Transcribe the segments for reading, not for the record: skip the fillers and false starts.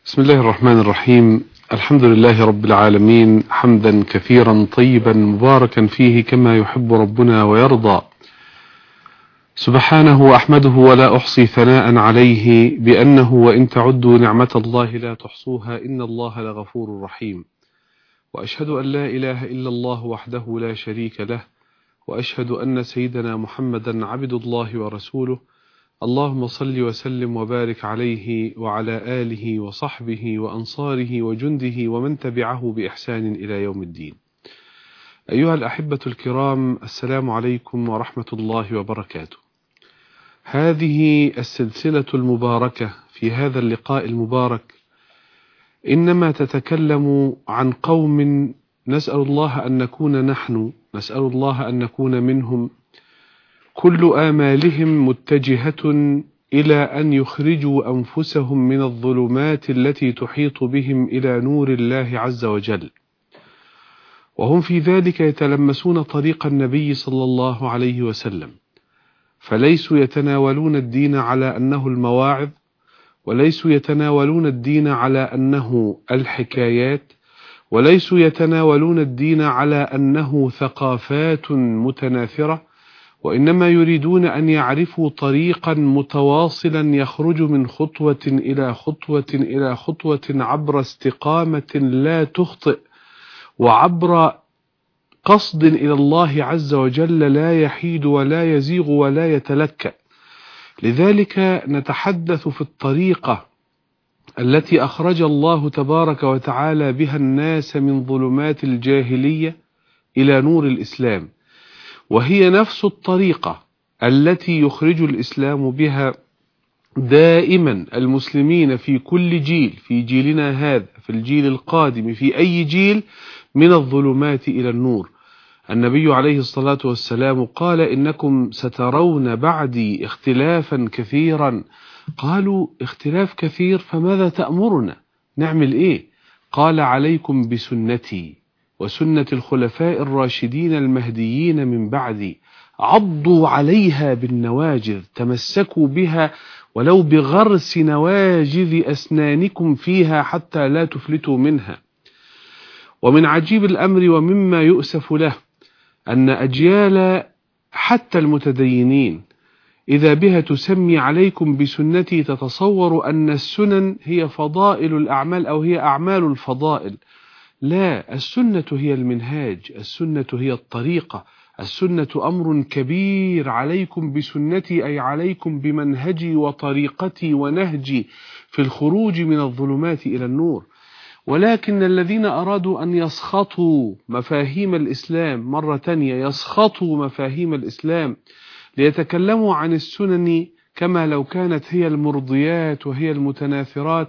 بسم الله الرحمن الرحيم. الحمد لله رب العالمين، حمدا كثيرا طيبا مباركا فيه كما يحب ربنا ويرضى. سبحانه وأحمده ولا أحصي ثناء عليه بأنه وإن تعدوا نعمة الله لا تحصوها إن الله لغفور رحيم. وأشهد أن لا إله إلا الله وحده لا شريك له، وأشهد أن سيدنا محمدا عبد الله ورسوله. اللهم صل وسلم وبارك عليه وعلى آله وصحبه وأنصاره وجنده ومن تبعه بإحسان إلى يوم الدين. أيها الأحبة الكرام، السلام عليكم ورحمة الله وبركاته. هذه السلسلة المباركة في هذا اللقاء المبارك إنما تتكلم عن قوم نسأل الله أن نكون نحن، نسأل الله أن نكون منهم، كل آمالهم متجهة إلى أن يخرجوا أنفسهم من الظلمات التي تحيط بهم إلى نور الله عز وجل، وهم في ذلك يتلمسون طريق النبي صلى الله عليه وسلم، فليسوا يتناولون الدين على أنه المواعظ، وليسوا يتناولون الدين على أنه الحكايات، وليسوا يتناولون الدين على أنه ثقافات متناثرة، وإنما يريدون أن يعرفوا طريقا متواصلا يخرج من خطوة إلى خطوة إلى خطوة عبر استقامة لا تخطئ، وعبر قصد إلى الله عز وجل لا يحيد ولا يزيغ ولا يتلكأ. لذلك نتحدث في الطريقة التي أخرج الله تبارك وتعالى بها الناس من ظلمات الجاهلية إلى نور الإسلام، وهي نفس الطريقة التي يخرج الإسلام بها دائما المسلمين في كل جيل، في جيلنا هذا، في الجيل القادم، في أي جيل، من الظلمات إلى النور. النبي عليه الصلاة والسلام قال: إنكم سترون بعدي اختلافا كثيرا. قالوا: اختلاف كثير، فماذا تأمرنا؟ نعمل إيه؟ قال: عليكم بسنتي وسنة الخلفاء الراشدين المهديين من بعدي، عضوا عليها بالنواجذ، تمسكوا بها ولو بغرس نواجذ أسنانكم فيها حتى لا تفلتوا منها. ومن عجيب الأمر ومما يؤسف له أن أجيال حتى المتدينين إذا بها تسمي عليكم بسنتي تتصور أن السنن هي فضائل الأعمال أو هي أعمال الفضائل. لا، السنة هي المنهاج، السنة هي الطريقة، السنة أمر كبير. عليكم بسنتي أي عليكم بمنهجي وطريقتي ونهجي في الخروج من الظلمات إلى النور. ولكن الذين أرادوا أن يسخطوا مفاهيم الإسلام مرة تانية، يسخطوا مفاهيم الإسلام ليتكلموا عن السنن كما لو كانت هي المرضيات وهي المتناثرات،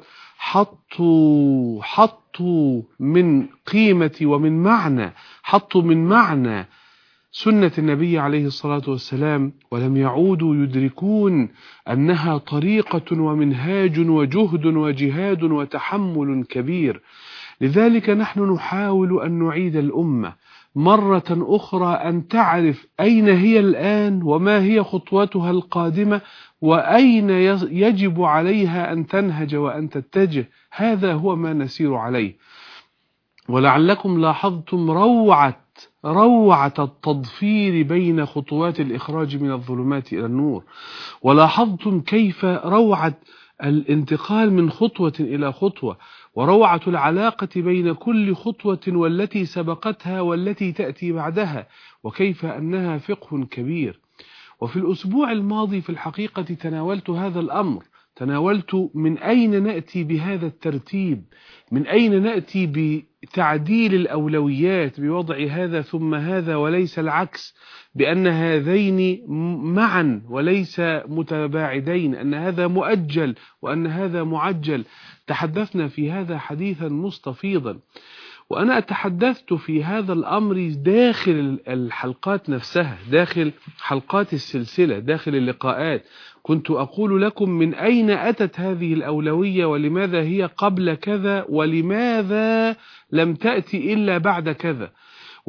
حطوا من قيمة ومن معنى، حطوا من معنى سنة النبي عليه الصلاة والسلام، ولم يعودوا يدركون أنها طريقة ومنهاج وجهد وجهاد وتحمل كبير. لذلك نحن نحاول أن نعيد الأمة مرة أخرى أن تعرف أين هي الآن، وما هي خطوتها القادمة، وأين يجب عليها أن تنهج وأن تتجه. هذا هو ما نسير عليه. ولعلكم لاحظتم روعة التضفير بين خطوات الإخراج من الظلمات إلى النور، ولاحظتم كيف روعة الانتقال من خطوة إلى خطوة، وروعة العلاقة بين كل خطوة والتي سبقتها والتي تأتي بعدها، وكيف أنها فقه كبير. وفي الأسبوع الماضي في الحقيقة تناولت هذا الأمر، تناولت من أين نأتي بهذا الترتيب، من أين نأتي بتعديل الأولويات، بوضع هذا ثم هذا وليس العكس، بأن هذين معا وليس متباعدين، أن هذا مؤجل وأن هذا معجل. تحدثنا في هذا حديثا مستفيضا، وأنا تحدثت في هذا الأمر داخل الحلقات نفسها، داخل حلقات السلسلة، داخل اللقاءات. كنت أقول لكم من أين أتت هذه الأولوية، ولماذا هي قبل كذا، ولماذا لم تأتي إلا بعد كذا.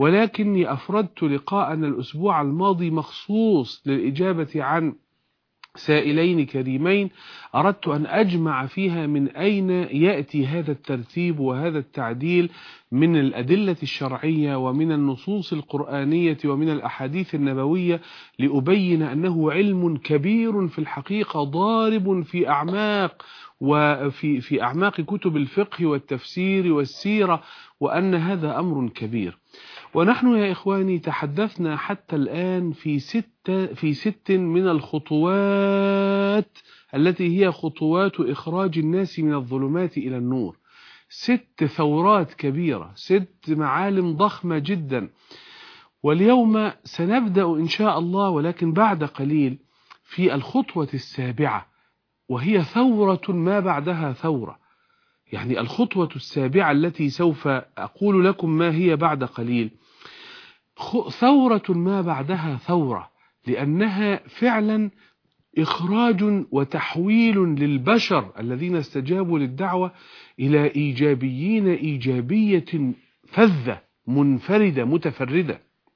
ولكني أفردت لقاءنا الأسبوع الماضي مخصوص للإجابة عن سائلين كريمين أردت أن أجمع فيها من أين يأتي هذا الترتيب وهذا التعديل من الأدلة الشرعية ومن النصوص القرآنية ومن الأحاديث النبوية، لأبين أنه علم كبير في الحقيقة ضارب في أعماق كتب الفقه والتفسير والسيرة، وأن هذا أمر كبير. ونحن يا إخواني تحدثنا حتى الآن في ست من الخطوات التي هي خطوات إخراج الناس من الظلمات إلى النور، 6 ثورات كبيرة، 6 معالم ضخمة جدا. واليوم سنبدأ إن شاء الله، ولكن بعد قليل، في الخطوة السابعة، وهي ثورة ما بعدها ثورة. يعني الخطوة السابعة التي سوف أقول لكم ما هي بعد قليل، ثورة ما بعدها ثورة، لأنها فعلا إخراج وتحويل للبشر الذين استجابوا للدعوة إلى إيجابيين إيجابية فذة منفردة متفردة.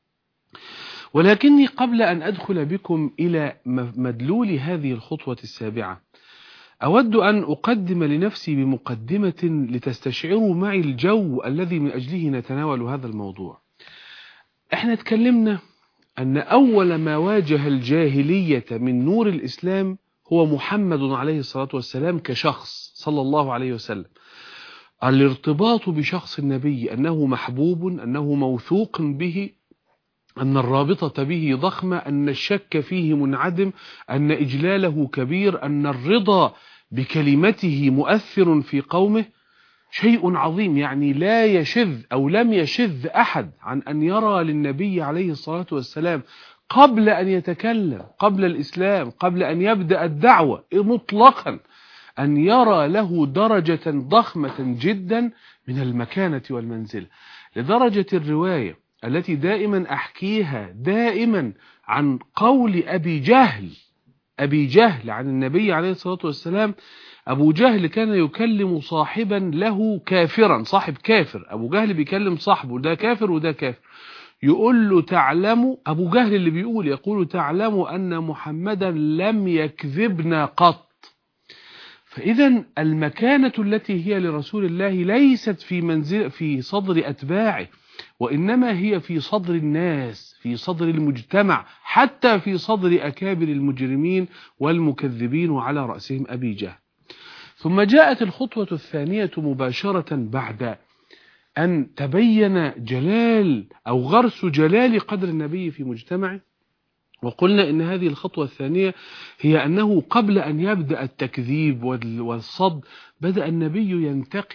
ولكني قبل أن أدخل بكم إلى مدلول هذه الخطوة السابعة، أود أن أقدم لنفسي بمقدمة لتستشعروا معي الجو الذي من أجله نتناول هذا الموضوع. احنا اتكلمنا أن أول ما واجه الجاهلية من نور الإسلام هو محمد عليه الصلاة والسلام كشخص صلى الله عليه وسلم. الارتباط بشخص النبي، أنه محبوب، أنه موثوق به، أن الرابطة به ضخمة، أن الشك فيه منعدم، أن إجلاله كبير، أن الرضا بكلمته مؤثر في قومه، شيء عظيم. يعني لا يشذ أو لم يشذ أحد عن أن يرى للنبي عليه الصلاة والسلام قبل أن يتكلم، قبل الإسلام، قبل أن يبدأ الدعوة مطلقا، أن يرى له درجة ضخمة جدا من المكانة والمنزلة، لدرجة الرواية التي دائما أحكيها دائما عن قول أبي جهل عن النبي عليه الصلاة والسلام. أبو جهل كان يكلم صاحبا له كافرا، صاحب كافر، أبو جهل بيكلم صاحبه، ده كافر وده كافر، يقول له تعلم، أبو جهل اللي يقول تعلم أن محمدا لم يكذبنا قط. فإذا المكانة التي هي لرسول الله ليست في صدر أتباعه، وإنما هي في صدر الناس، في صدر المجتمع، حتى في صدر أكابر المجرمين والمكذبين، وعلى رأسهم أبي جهل. ثم جاءت الخطوة الثانية مباشرة بعد أن تبين جلال أو غرس جلال قدر النبي في مجتمعه، وقلنا إن هذه الخطوة الثانية هي أنه قبل أن يبدأ التكذيب والصد، بدأ النبي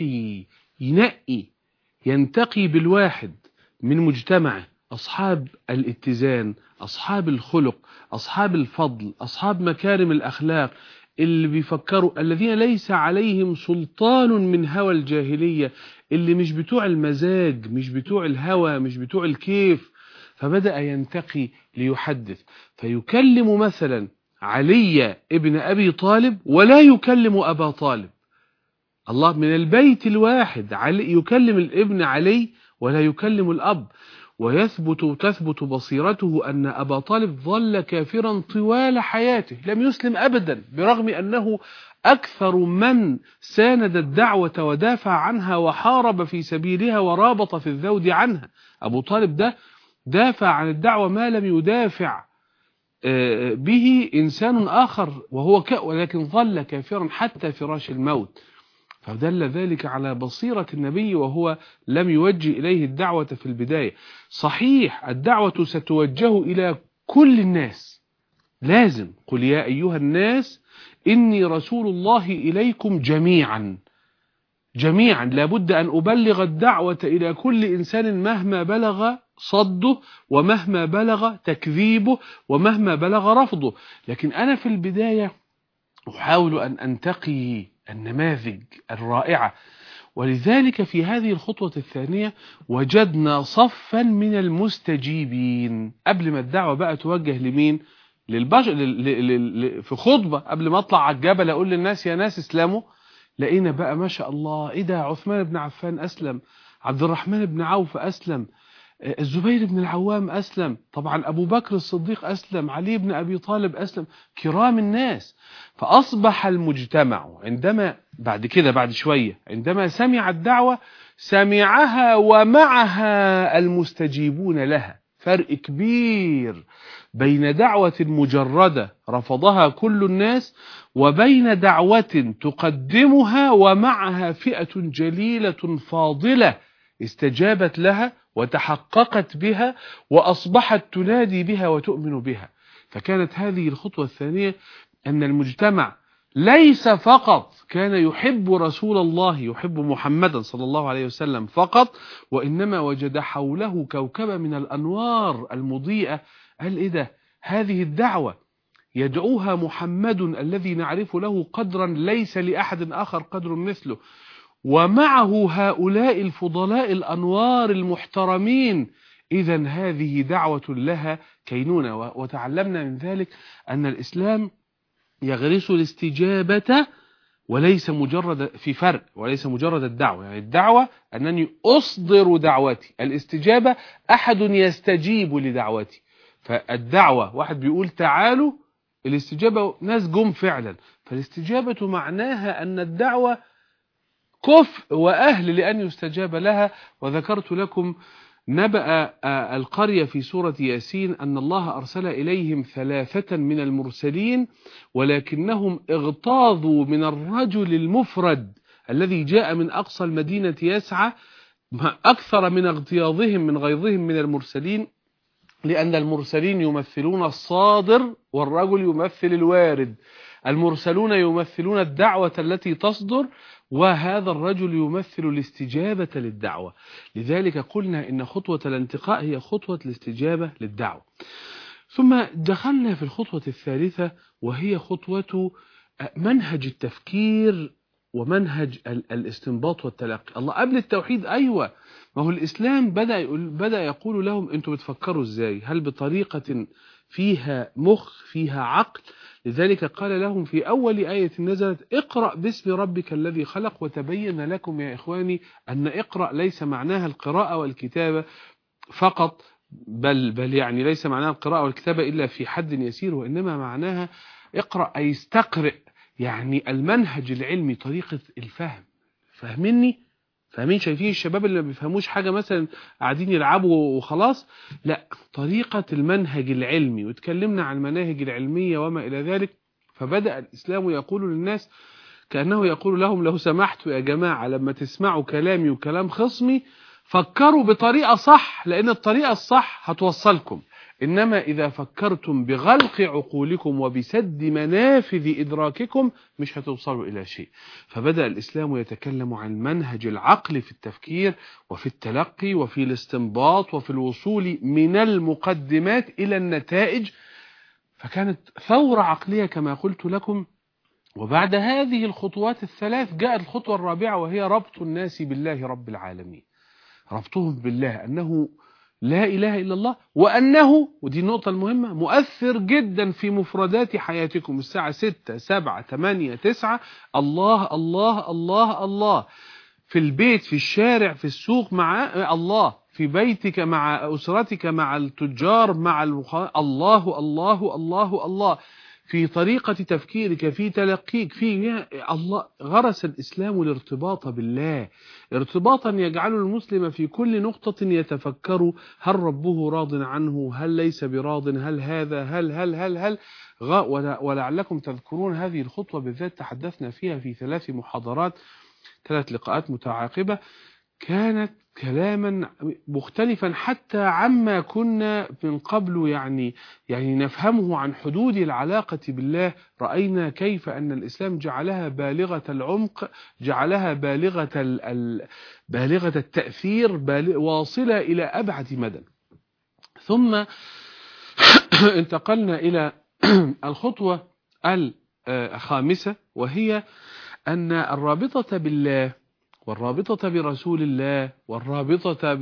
ينتقي بالواحد من مجتمعه، أصحاب الاتزان، أصحاب الخلق، أصحاب الفضل، أصحاب مكارم الأخلاق، اللي بيفكروا، الذين ليس عليهم سلطان من هوى الجاهلية، اللي مش بتوع المزاج، مش بتوع الهوى، مش بتوع الكيف. فبدأ ينتقي ليحدث، فيكلم مثلا علي ابن أبي طالب ولا يكلم أبا طالب. الله، من البيت الواحد يكلم الابن علي ولا يكلم الأب، وتثبت بصيرته أن أبا طالب ظل كافرا طوال حياته، لم يسلم أبدا، برغم أنه أكثر من ساند الدعوة ودافع عنها وحارب في سبيلها ورابط في الذود عنها. أبو طالب ده دافع عن الدعوة ما لم يدافع به إنسان آخر، ولكن ظل كافرا حتى فراش الموت. فدل ذلك على بصيرة النبي، وهو لم يوجه إليه الدعوة في البداية. صحيح الدعوة ستوجه إلى كل الناس، لازم، قل يا أيها الناس إني رسول الله إليكم جميعا، لابد أن أبلغ الدعوة إلى كل إنسان مهما بلغ صده، ومهما بلغ تكذيبه، ومهما بلغ رفضه. لكن أنا في البداية أحاول أن أنتقي النماذج الرائعة، ولذلك في هذه الخطوة الثانية وجدنا صفا من المستجيبين. قبل ما الدعوة بقى توجه لمين؟ للبشر. في خطبة قبل ما أطلع على الجبل أقول للناس يا ناس اسلموا، لقينا بقى ما شاء الله، إيه ده، عثمان بن عفان أسلم، عبد الرحمن بن عوف أسلم، الزبير بن العوام أسلم، طبعا أبو بكر الصديق أسلم، علي بن أبي طالب أسلم، كرام الناس. فأصبح المجتمع عندما بعد كده بعد شوية عندما سمع الدعوة سمعها ومعها المستجيبون لها. فرق كبير بين دعوة مجردة رفضها كل الناس وبين دعوة تقدمها ومعها فئة جليلة فاضلة استجابت لها وتحققت بها وأصبحت تنادي بها وتؤمن بها. فكانت هذه الخطوة الثانية أن المجتمع ليس فقط كان يحب رسول الله، يحب محمدا صلى الله عليه وسلم فقط، وإنما وجد حوله كوكبة من الأنوار المضيئة. قال إيه ده؟ هذه الدعوة يدعوها محمد الذي نعرف له قدرا ليس لأحد آخر قدر مثله، ومعه هؤلاء الفضلاء الأنوار المحترمين. إذن هذه دعوة لها كينونة. وتعلمنا من ذلك أن الإسلام يغرس الاستجابة وليس مجرد، في فرق، وليس مجرد الدعوة. يعني الدعوة أنني أصدر دعوتي، الاستجابة أحد يستجيب لدعوتي. فالدعوة واحد بيقول تعالوا، الاستجابة ناس جم فعلا. فالاستجابة معناها أن الدعوة كفء وأهل لأن يستجاب لها. وذكرت لكم نبأ القرية في سورة ياسين أن الله أرسل إليهم 3 من المرسلين ولكنهم اغتاظوا من الرجل المفرد الذي جاء من أقصى المدينة يسعى أكثر من اغتياظهم من غيظهم من المرسلين، لأن المرسلين يمثلون الصادر والرجل يمثل الوارد. المرسلون يمثلون الدعوة التي تصدر، وهذا الرجل يمثل الاستجابة للدعوة. لذلك قلنا إن خطوة الانتقاء هي خطوة الاستجابة للدعوة. ثم دخلنا في الخطوة الثالثة وهي خطوة منهج التفكير ومنهج الاستنباط والتلقي. الله قبل التوحيد أيوة، ما هو الإسلام بدأ يقول لهم أنتم بتفكروا إزاي؟ هل بطريقة فيها مخ فيها عقل؟ لذلك قال لهم في أول آية نزلت اقرأ باسم ربك الذي خلق. وتبين لكم يا إخواني أن اقرأ ليس معناها القراءة والكتابة فقط، بل يعني ليس معناها القراءة والكتابة إلا في حد يسير، وإنما معناها اقرأ أي استقرئ، يعني المنهج العلمي، طريقة الفهم. فاهمين؟ شايفين الشباب اللي ما بيفهموش حاجة مثلا قاعدين يلعبوا وخلاص؟ لا، طريقة المنهج العلمي. وتكلمنا عن المناهج العلمية وما إلى ذلك. فبدأ الإسلام يقول للناس كأنه يقول لهم لو سمحتوا يا جماعة لما تسمعوا كلامي وكلام خصمي فكروا بطريقة صح، لأن الطريقة الصح هتوصلكم. إنما إذا فكرتم بغلق عقولكم وبسد منافذ إدراككم مش هتوصلوا إلى شيء. فبدأ الإسلام يتكلم عن منهج العقل في التفكير وفي التلقي وفي الاستنباط وفي الوصول من المقدمات إلى النتائج. فكانت ثورة عقلية كما قلت لكم. وبعد هذه الخطوات الثلاث جاءت الخطوة الرابعة وهي ربط الناس بالله رب العالمين. ربطهم بالله أنه لا إله إلا الله، وأنه، ودي النقطة المهمة، مؤثر جدا في مفردات حياتكم. الساعة 6 7 8 9 الله الله الله الله، في البيت في الشارع في السوق مع الله، في بيتك مع أسرتك مع التجار مع الله الله الله الله، في طريقة تفكيرك في تلقيك في الله. غرس الإسلام الارتباط بالله ارتباطا يجعل المسلم في كل نقطة يتفكر هل ربه راض عنه، هل ليس براض، هل هذا هل ولعلكم تذكرون هذه الخطوة بالذات تحدثنا فيها في 3 محاضرات 3 لقاءات متعاقبة. كانت كلاما مختلفا حتى عما كنا من قبل يعني نفهمه عن حدود العلاقة بالله. رأينا كيف أن الإسلام جعلها بالغة العمق، جعلها بالغة التأثير، واصلة إلى أبعد مدى. ثم انتقلنا إلى الخطوة الخامسة وهي أن الرابطة بالله والرابطة برسول الله والرابطة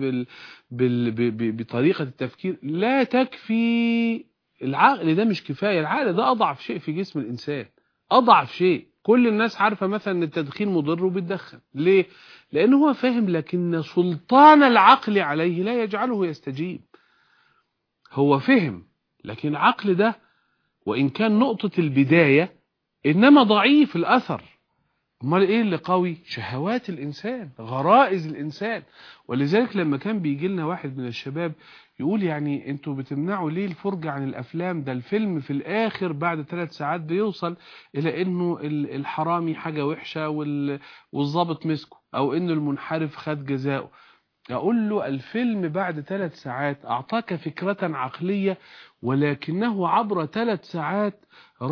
بطريقة التفكير لا تكفي. العقل ده مش كفاية، العقل ده أضعف شيء في جسم الإنسان، أضعف شيء. كل الناس عارفة مثلا ان التدخين مضر وبتدخن. ليه؟ لأنه هو فاهم، لكن سلطان العقل عليه لا يجعله يستجيب. هو فهم، لكن العقل ده وإن كان نقطة البداية إنما ضعيف الأثر. امال ايه اللي قوي؟ شهوات الانسان، غرائز الانسان. ولذلك لما كان بيجي لنا واحد من الشباب يقول يعني انتوا بتمنعوا ليه الفرجة عن الافلام؟ ده الفيلم في الاخر بعد 3 ساعات بيوصل الى انه الحرامي حاجة وحشة والضابط مسكه، او انه المنحرف خد جزاؤه. اقول له الفيلم بعد 3 ساعات اعطاك فكرة عقلية، ولكنه عبر 3 ساعات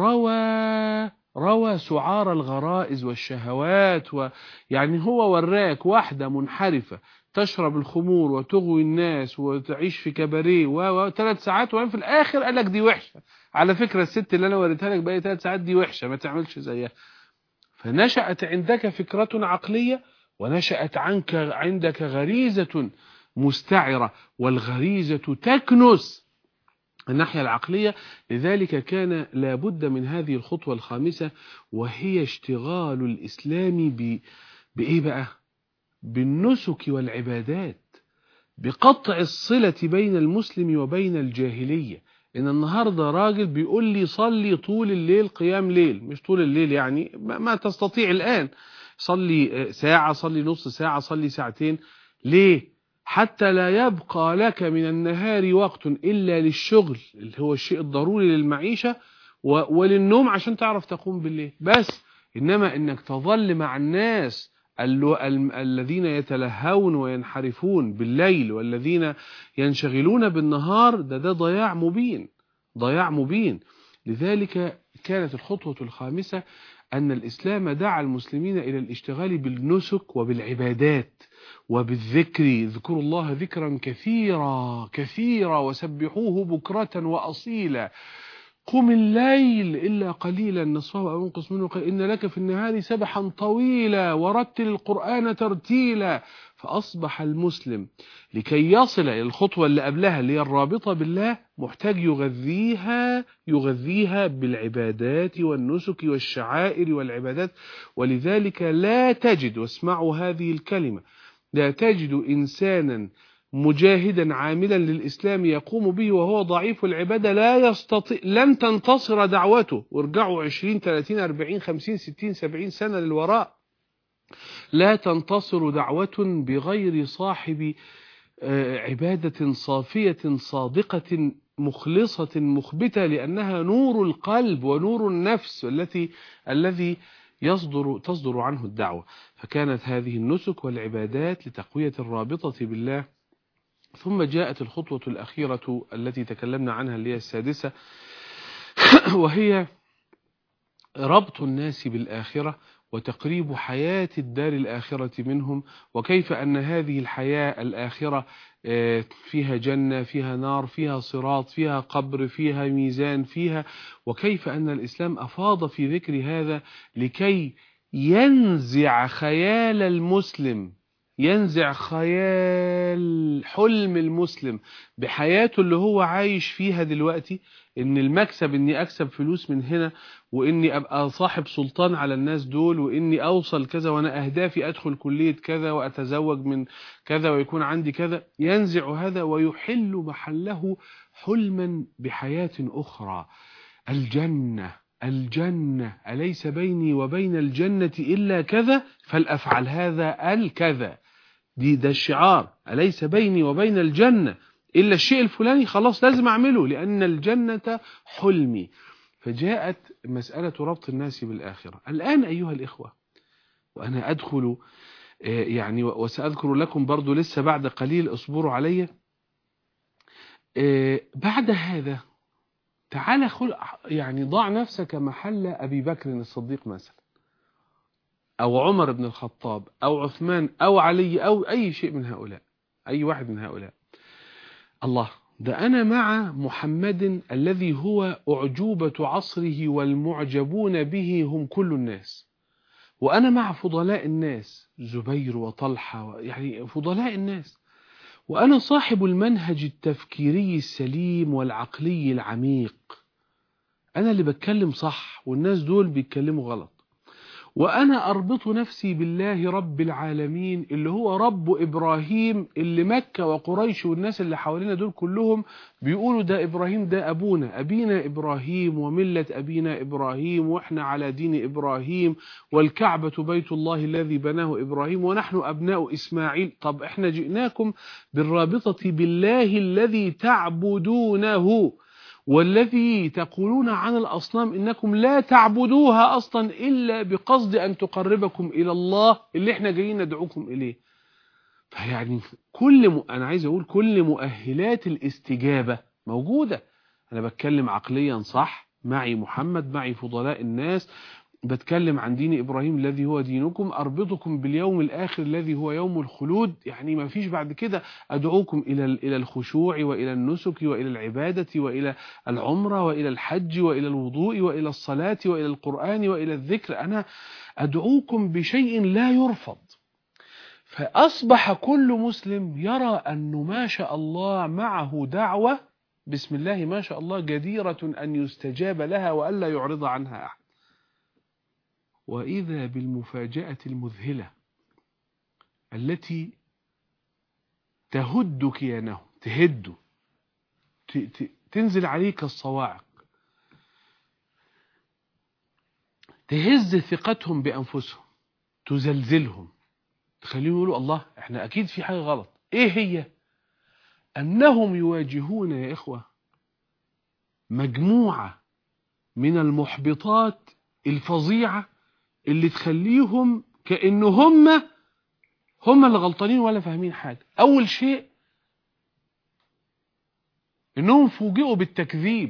روى سعار الغرائز والشهوات. يعني هو وراك واحدة منحرفة تشرب الخمور وتغوي الناس وتعيش في كباريه و3 ساعات، وفي الآخر قال لك دي وحشة. على فكرة الست اللي أنا وريتها لك بقى 3 ساعات دي وحشة، ما تعملش زيها. فنشأت عندك فكرة عقلية، ونشأت عندك غريزة مستعرة، والغريزة تكنس الناحية العقلية. لذلك كان لابد من هذه الخطوة الخامسة، وهي اشتغال الإسلام بإيه بقى؟ بالنسك والعبادات، بقطع الصلة بين المسلم وبين الجاهلية. إن النهاردة راجل بيقول لي صلي طول الليل قيام ليل، مش طول الليل يعني ما تستطيع الآن، صلي ساعة، صلي نص ساعة، صلي ساعتين. ليه؟ حتى لا يبقى لك من النهار وقت إلا للشغل اللي هو الشيء الضروري للمعيشة وللنوم عشان تعرف تقوم بالليل بس. إنما إنك تظل مع الناس الذين يتلهون وينحرفون بالليل والذين ينشغلون بالنهار، ده ضياع مبين، ضياع مبين. لذلك كانت الخطوة الخامسة أن الإسلام دعا المسلمين إلى الاشتغال بالنسك وبالعبادات وبالذكر. اذكروا الله ذكرا كثيرا كثيرا وسبحوه بكرة وأصيلا. قم الليل إلا قليلا نصفه أو انقص منه إن لك في النهار سبحا طويلا ورتل القرآن ترتيلا. فأصبح المسلم لكي يصل إلى الخطوة اللي قبلها اللي هي الرابطة بالله محتاج يغذيها بالعبادات والنسك والشعائر والعبادات. ولذلك لا تجد، واسمعوا هذه الكلمة، لا تجد إنسانا مجاهدا عاملا للإسلام يقوم به وهو ضعيف العبادة لا يستطيع، لن تنتصر دعوته. وارجعوا 20 30 40 50 60 70 سنة للوراء، لا تنتصر دعوة بغير صاحب عبادة صافية صادقة مخلصة مخبتة، لأنها نور القلب ونور النفس الذي تصدر عنه الدعوة. فكانت هذه النسك والعبادات لتقوية الرابطة بالله. ثم جاءت الخطوة الأخيرة التي تكلمنا عنها اللي هي السادسة، وهي ربط الناس بالآخرة وتقريب حياة الدار الآخرة منهم، وكيف أن هذه الحياة الآخرة فيها جنة، فيها نار، فيها صراط، فيها قبر، فيها ميزان، وكيف أن الإسلام أفاض في ذكر هذا لكي ينزع خيال المسلم، ينزع خيال حلم المسلم بحياته اللي هو عايش فيها دلوقتي، ان المكسب اني اكسب فلوس من هنا، واني ابقى صاحب سلطان على الناس دول، واني اوصل كذا، وانا اهدافي ادخل كلية كذا واتزوج من كذا ويكون عندي كذا. ينزع هذا ويحل محله حلما بحياة اخرى. الجنة أليس بيني وبين الجنة إلا كذا فلأفعل هذا الكذا. ده الشعار، أليس بيني وبين الجنة إلا الشيء الفلاني، خلاص لازم أعمله لأن الجنة حلمي. فجاءت مسألة ربط الناس بالآخرة. الآن أيها الإخوة، وأنا أدخل يعني وسأذكر لكم برضو لسه بعد قليل، اصبروا علي. بعد هذا تعال يعني ضع نفسك محل أبي بكر الصديق مثلا، أو عمر بن الخطاب، أو عثمان، أو علي، أو أي شيء من هؤلاء، أي واحد من هؤلاء. الله، ده أنا مع محمد الذي هو أعجوبة عصره والمعجبون به هم كل الناس، وأنا مع فضلاء الناس زبير وطلحة، يعني فضلاء الناس، وأنا صاحب المنهج التفكيري السليم والعقلي العميق. أنا اللي بتكلم صح والناس دول بيتكلموا غلط. وأنا أربط نفسي بالله رب العالمين اللي هو رب إبراهيم، اللي مكة وقريش والناس اللي حوالينا دول كلهم بيقولوا ده إبراهيم ده أبونا، أبينا إبراهيم وملة أبينا إبراهيم وإحنا على دين إبراهيم، والكعبة بيت الله الذي بناه إبراهيم ونحن أبناء إسماعيل. طب إحنا جئناكم بالرابطة بالله الذي تعبدونه والذي تقولون عن الأصنام إنكم لا تعبدوها أصلا إلا بقصد أن تقربكم إلى الله اللي إحنا جايين ندعوكم إليه. فيعني أنا عايز أقول كل مؤهلات الاستجابة موجودة. أنا بتكلم عقليا صح، معي محمد، معي فضلاء الناس، بتكلم عن دين إبراهيم الذي هو دينكم، أربطكم باليوم الآخر الذي هو يوم الخلود. يعني ما فيش بعد كده أدعوكم إلى الخشوع وإلى النسك وإلى العبادة وإلى العمرة وإلى الحج وإلى الوضوء وإلى الصلاة وإلى القرآن وإلى الذكر. أنا أدعوكم بشيء لا يرفض. فأصبح كل مسلم يرى أنه ما شاء الله معه دعوة بسم الله ما شاء الله جديرة أن يستجاب لها وألا يعرض عنها أحد. وإذا بالمفاجأة المذهلة التي تهد كيانه، تهد، تنزل عليك الصواعق، تهز ثقتهم بأنفسهم، تزلزلهم، تخليهم يقولوا الله احنا أكيد في حاجة غلط. إيه هي؟ أنهم يواجهون يا إخوة مجموعة من المحبطات الفظيعة اللي تخليهم كأن هم اللي غلطانين ولا فاهمين حاجة. أول شيء إنهم فوجئوا بالتكذيب،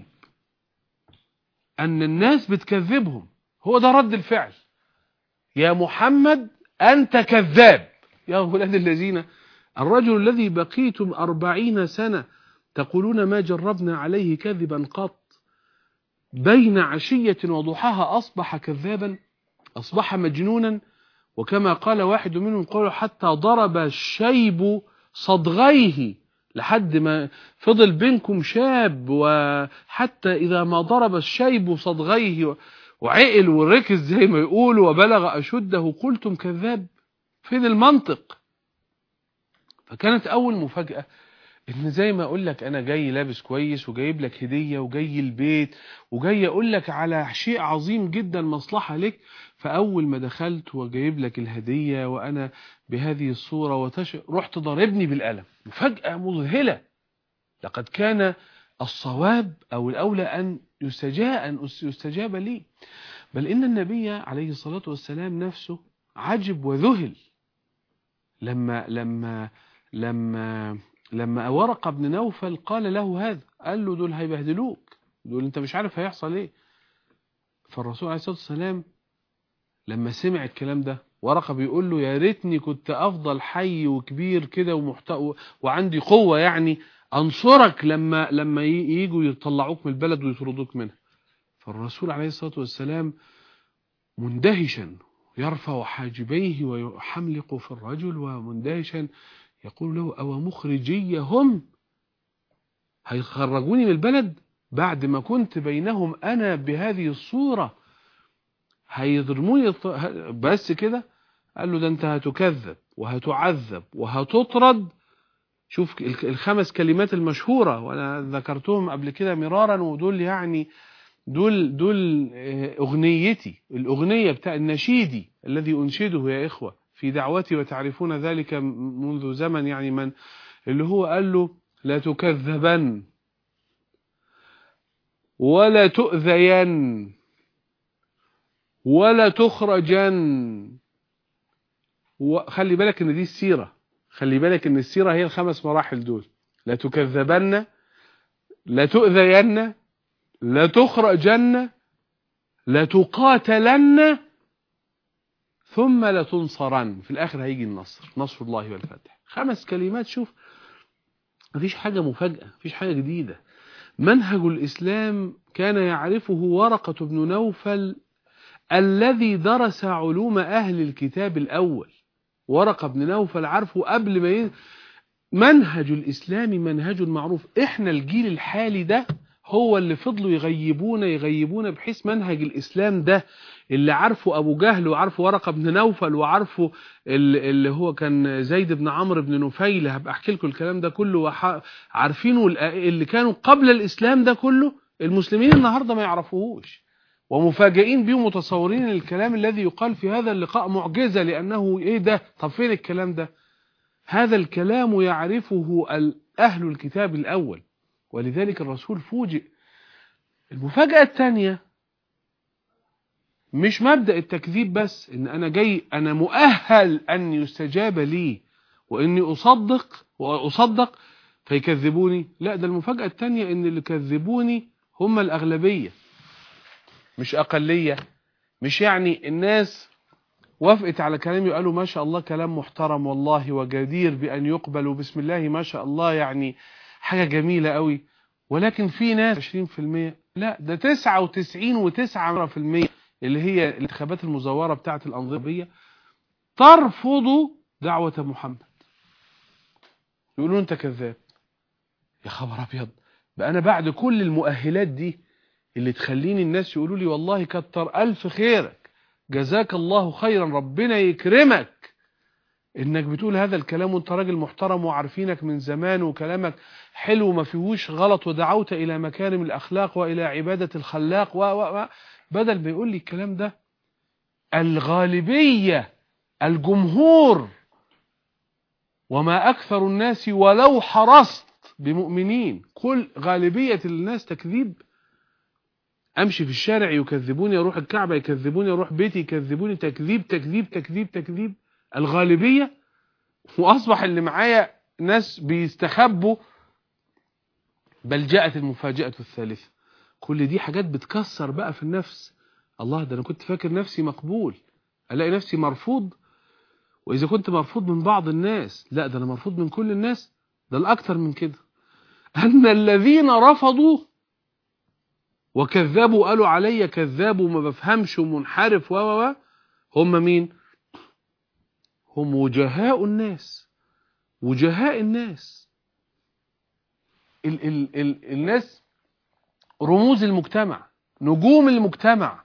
أن الناس بتكذبهم. هو ده رد الفعل، يا محمد أنت كذاب. يا أولاد الذين، الرجل الذي بقيتم 40 سنة تقولون ما جربنا عليه كذبا قط، بين عشية وضحاها أصبح كذابا، أصبح مجنونا. وكما قال واحد منهم قالوا حتى ضرب الشيب صدغيه، لحد ما فضل بينكم شاب، وحتى إذا ما ضرب الشيب صدغيه وعقل وركز زي ما يقولوا وبلغ أشده قلتم كذاب. فين المنطق؟ فكانت أول مفاجأة إن زي ما أقول لك أنا جاي لابس كويس وجايب لك هدية وجاي البيت وجاي أقول لك على شيء عظيم جدا مصلحة لك، فأول ما دخلت وجايب لك الهدية وأنا بهذه الصورة رحت ضاربني بالقلم. مفاجأة مذهلة. لقد كان الصواب أو الأولى أن يستجاب لي. بل إن النبي عليه الصلاة والسلام نفسه عجب وذهل لما ورقة بن نوفل قال له هذا، قال له دول هيبهدلوك، دول انت مش عارف هيحصل ايه. فالرسول عليه الصلاة والسلام لما سمع الكلام ده، ورقة بيقول له يا ريتني كنت افضل حي وكبير كده وعندي قوة يعني انصرك لما ييجوا يطلعوك من البلد ويطردوك منها. فالرسول عليه الصلاة والسلام مندهشا يرفع حاجبيه ويحملق في الرجل ومندهشا يقول له أو مخرجية هم، هيخرجوني من البلد بعد ما كنت بينهم أنا بهذه الصورة، هيضرموني بس كده؟ قال له ده أنت هتكذب وهتعذب وهتطرد. شوف الخمس كلمات المشهورة وأنا ذكرتهم قبل كده مرارا، ودول يعني دول أغنيتي، الأغنية بتاع النشيدي الذي أنشده يا إخوة في دعوتي، وتعرفون ذلك منذ زمن. يعني من اللي هو قال له لا تكذبن ولا تؤذين ولا تخرجن. وخلي بالك ان دي السيرة، خلي بالك ان السيرة هي الخمس مراحل دول: لا تكذبن، لا تؤذين، لا تخرجن، لا تقاتلن، ثم لا تنصرن. في الآخر هيجي النصر، نصر الله والفتح. 5 كلمات. شوف، مفيش حاجة مفاجأة، مفيش حاجة جديدة. منهج الإسلام كان يعرفه ورقة بن نوفل الذي درس علوم أهل الكتاب الأول. ورقة بن نوفل عارفه قبل ما منهج الإسلام منهج معروف. إحنا الجيل الحالي ده هو اللي فضلوا يغيبونا بحيث منهج الإسلام ده اللي عارفه أبو جهل وعارفه ورقة بن نوفل وعارفه اللي هو كان زيد بن عمرو بن نفيل، هبقى أحكي لكم الكلام ده كله، عارفينه اللي كانوا قبل الإسلام ده كله، المسلمين النهاردة ما يعرفوهوش ومفاجئين بيه ومتصورين الكلام الذي يقال في هذا اللقاء معجزة، لأنه إيه ده؟ طب فين الكلام ده؟ هذا الكلام يعرفه أهل الكتاب الأول، ولذلك الرسول فوجئ. المفاجأة الثانية مش مبدأ التكذيب بس، إن أنا جاي أنا مؤهل أن يستجاب لي وإني أصدق فيكذبوني، لا، ده المفاجأة الثانية إن اللي كذبوني هم الأغلبية مش أقلية. مش يعني الناس وافقت على كلامي وقالوا ما شاء الله كلام محترم والله وجدير بأن يقبل وبسم الله ما شاء الله، يعني حاجة جميلة قوي، ولكن في ناس 20%، لا ده 99.9% اللي هي الانتخابات المزورة بتاعة الأنظمة ترفض دعوة محمد، يقولون أنت كذاب. يا خبر أبيض، بقى أنا بعد كل المؤهلات دي اللي تخليني الناس يقولوا لي والله كتر ألف خيرك جزاك الله خيرا ربنا يكرمك انك بتقول هذا الكلام وانت راجل محترم وعارفينك من زمان وكلامك حلو ما فيهوش غلط ودعوت الى مكارم الاخلاق والى عبادة الخلاق بدل ما يقول لي الكلام ده الغالبية الجمهور وما اكثر الناس ولو حرصت بمؤمنين، كل غالبية الناس تكذيب. امشي في الشارع يكذبوني، اروح الكعبة يكذبوني، اروح بيتي يكذبوني، تكذيب تكذيب تكذيب تكذيب، الغالبية. واصبح اللي معايا ناس بيستخبوا، بل جاءت المفاجأة الثالثة. كل دي حاجات بتكسر بقى في النفس. الله، ده انا كنت فاكر نفسي مقبول، الاقي نفسي مرفوض، واذا كنت مرفوض من بعض الناس، لا ده انا مرفوض من كل الناس. ده الاكثر من كده، ان الذين رفضوا وكذبوا قالوا علي كذاب وما بفهمش ومنحرف هم مين؟ هم وجهاء الناس، وجهاء الناس، الناس رموز المجتمع، نجوم المجتمع،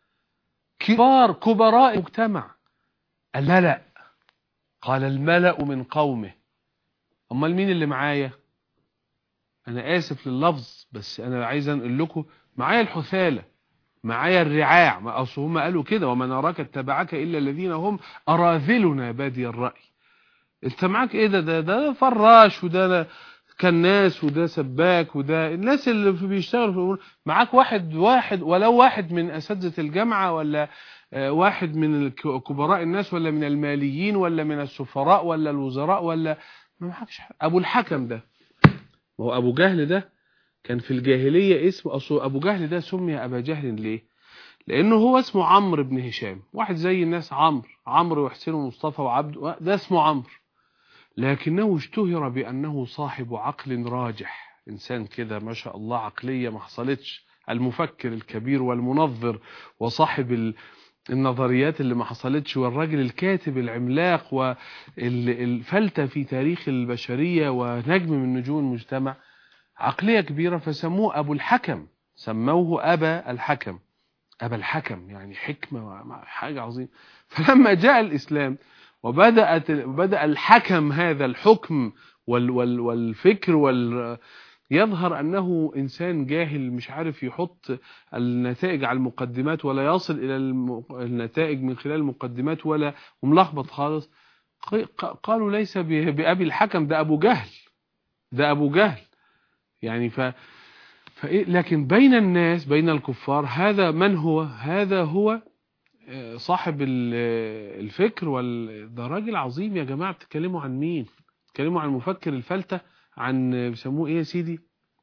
كبراء المجتمع. الملأ، قال الملأ من قومه. امال مين اللي معايا؟ انا اسف لللفظ بس انا عايز انقل لكم، معايا الحثالة، معايا الرعاع، ما اصل هم قالوا كده وما نراك اتبعك الا الذين هم اراذلنا بادي الرأي. انت معاك ايه؟ ده فراش، وده كناس، وده سباك، وده الناس اللي بيشتغلوا في الامور. معاك واحد ولو واحد من اساتذة الجامعة، ولا واحد من كبراء الناس، ولا من الماليين، ولا من السفراء، ولا الوزراء، ولا ما معكش حد. ابو الحكم ده، وهو ابو جهل ده كان في الجاهلية اسمه، اصل ابو جهل ده سمي ابا جهل ليه؟ لانه هو اسمه عمرو بن هشام، واحد زي الناس عمرو وحسين ومصطفى وعبد، ده اسمه عمرو، لكنه اشتهر بأنه صاحب عقل راجح، إنسان كده ما شاء الله عقلية ما حصلتش، المفكر الكبير والمنظر وصاحب النظريات اللي ما حصلتش، والراجل الكاتب العملاق والفلتة في تاريخ البشرية ونجم من نجوم المجتمع، عقلية كبيرة، فسموه أبو الحكم، سموه أبا الحكم. أبا الحكم يعني حكمة، حاجة عظيمة. فلما جاء الإسلام وبدأ الحكم هذا الحكم والفكر يظهر أنه إنسان جاهل مش عارف يحط النتائج على المقدمات، ولا يصل إلى النتائج من خلال المقدمات، ولا ملخبط خالص. قالوا ليس بأبي الحكم، ده أبو جهل، ده أبو جهل يعني. لكن بين الناس، بين الكفار، هذا من هو؟ هذا هو صاحب الفكر ده راجل عظيم يا جماعة. بتتكلموا عن مين؟ بتتكلموا عن المفكر الفلتة، عن بيسموه ايه يا سيدي؟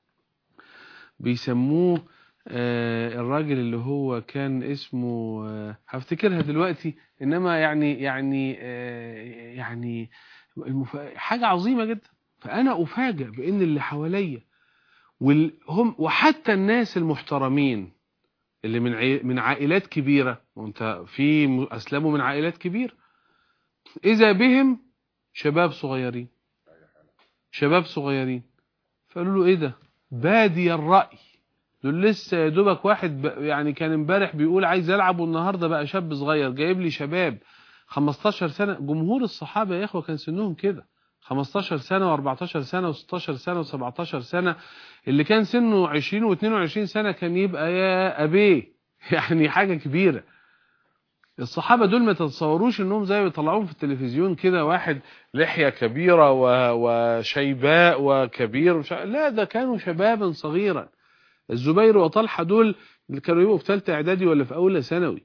بيسموه الراجل اللي هو كان اسمه هفتكرها دلوقتي، انما يعني حاجة عظيمة جدا. فانا افاجئ بان اللي حواليا وحتى الناس المحترمين اللي من عائلات كبيرة، وانت في اسلموا من عائلات كبيرة، اذا بهم شباب صغيرين، فقالوا له ايه ده؟ بادي الرأي، دول لسه يا دوبك واحد يعني كان امبارح بيقول عايز يلعب والنهارده بقى شاب صغير، جايب لي شباب 15 سنة. جمهور الصحابة يا اخوة كان سنهم كده 15 سنة و14 سنة و16 سنة و17 سنة. اللي كان سنه 20 و22 سنة كان يبقى يا أبيه يعني حاجة كبيرة. الصحابة دول ما تتصوروش انهم زي بيطلعوهم في التلفزيون كده واحد لحية كبيرة وشيباء وكبير لا، ده كانوا شبابا صغيرا. الزبير وطلحة دول اللي كانوا يبقوا في ثالثه اعدادي ولا في اولى ثانوي.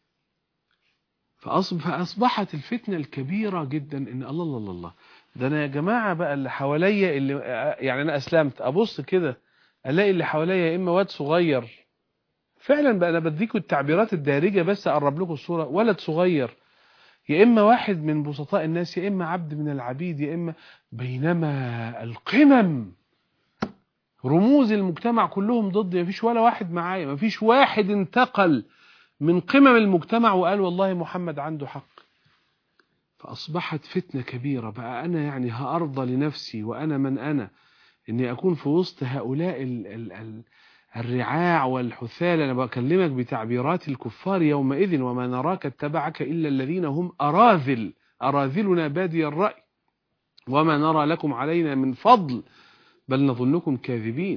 فاصبحت الفتنة الكبيرة جدا ان الله الله الله الله، ده انا يا جماعة بقى اللي حواليا اللي يعني انا اسلمت ابص كده الاقي اللي حواليا يا اما واد صغير فعلا بقى، انا بديكوا التعبيرات الدارجة بس اقرب لكم الصورة، ولد صغير يا اما واحد من بسطاء الناس يا اما عبد من العبيد يا اما، بينما القمم رموز المجتمع كلهم ضدي، مفيش ولا واحد معايا، مفيش واحد انتقل من قمم المجتمع وقال والله محمد عنده حق. فأصبحت فتنة كبيرة بقى. أنا يعني هأرضى لنفسي وأنا من أنا إني أكون في وسط هؤلاء الرعاع والحثال. أنا بكلمك بتعبيرات الكفار يومئذ وما نراك اتبعك إلا الذين هم أراذلنا بادي الرأي وما نرى لكم علينا من فضل بل نظنكم كاذبين.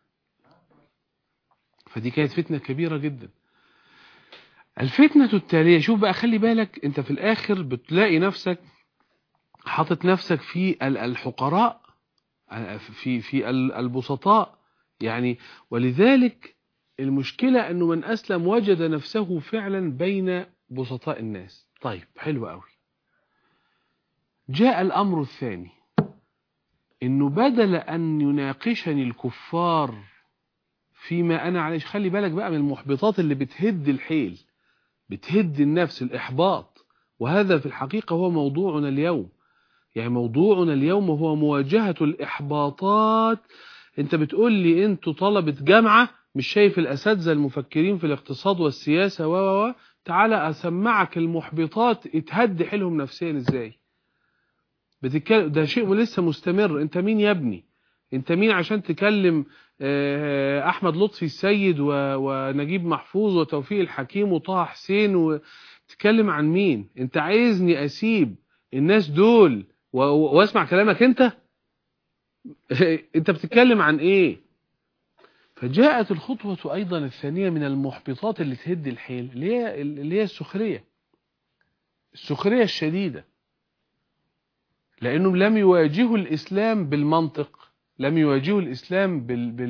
فدي كانت فتنة كبيرة جدا. الفتنة التالية، شوف بقى خلي بالك انت في الاخر بتلاقي نفسك حاطط نفسك في الحقراء في البسطاء يعني. ولذلك المشكلة انه من اسلم وجد نفسه فعلا بين بسطاء الناس. طيب حلو قوي. جاء الامر الثاني انه بدل ان يناقشني الكفار فيما انا عليه، خلي بالك بقى من المحبطات اللي بتهد الحيل بتهد النفس، الإحباط. وهذا في الحقيقة هو موضوعنا اليوم. يعني موضوعنا اليوم هو مواجهة الإحباطات. انت بتقول لي انتوا طلبة جامعة مش شايف الأساتذة المفكرين في الاقتصاد والسياسة تعالى أسمعك المحبطات اتهد حيلهم نفسيا ازاي. بتتكلم ده شيء لسه مستمر. انت مين يا ابني؟ انت مين عشان تكلم احمد لطفي السيد ونجيب محفوظ وتوفيق الحكيم وطه حسين وتتكلم عن مين؟ انت عايزني اسيب الناس دول واسمع كلامك انت؟ انت بتتكلم عن ايه؟ فجاءت الخطوة ايضا الثانية من المحبطات اللي تهد الحيل اللي هي السخرية الشديدة. لانهم لم يواجهوا الاسلام بالمنطق، لم يواجهوا الاسلام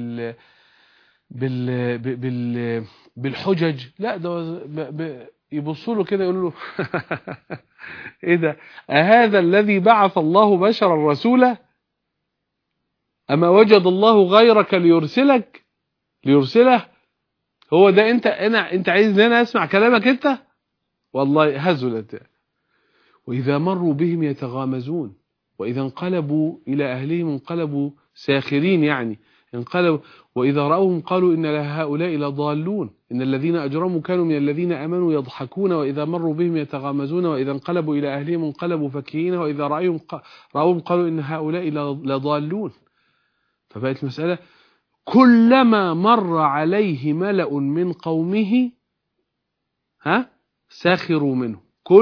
بالحجج، لا ده يبصوا له كده يقولوا له ايه ده؟ أهذا الذي بعث الله بشرا رسولا؟ أما وجد الله غيرك ليرسله؟ هو ده انت عايزني انا اسمع كلامك انت؟ والله هزلت. وإذا مروا بهم يتغامزون وإذا انقلبوا إلى أهلهم انقلبوا ساخرين، يعني انقلبوا. وإذا رأوهم قالوا إن هؤلاء لضالون إن الذين أجرموا كانوا من الذين آمنوا يضحكون وإذا مروا بهم يتغامزون وإذا انقلبوا إلى أهلهم انقلبوا فكهين وإذا رأوهم قالوا إن هؤلاء لضالون. فبقت المسألة كلما مر عليه ملأ من قومه سخروا منه.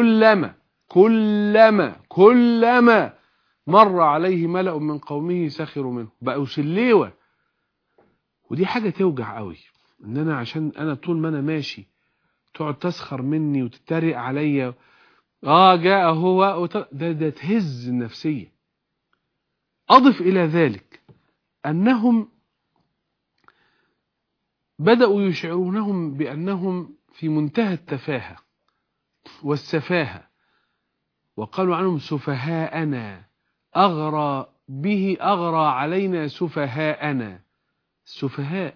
كلما مر عليه ملأ من قومه سخروا منه، بقوا شليوة. ودي حاجة توجع قوي، ان انا عشان انا طول ما انا ماشي تقعد تسخر مني وتتريق عليا. جاء هو ده تهز النفسية. اضف الى ذلك انهم بدأوا يشعرونهم بانهم في منتهى التفاهة والسفاهة، وقالوا عنهم سفهاءنا، أغرى علينا سفهاءنا. السفهاء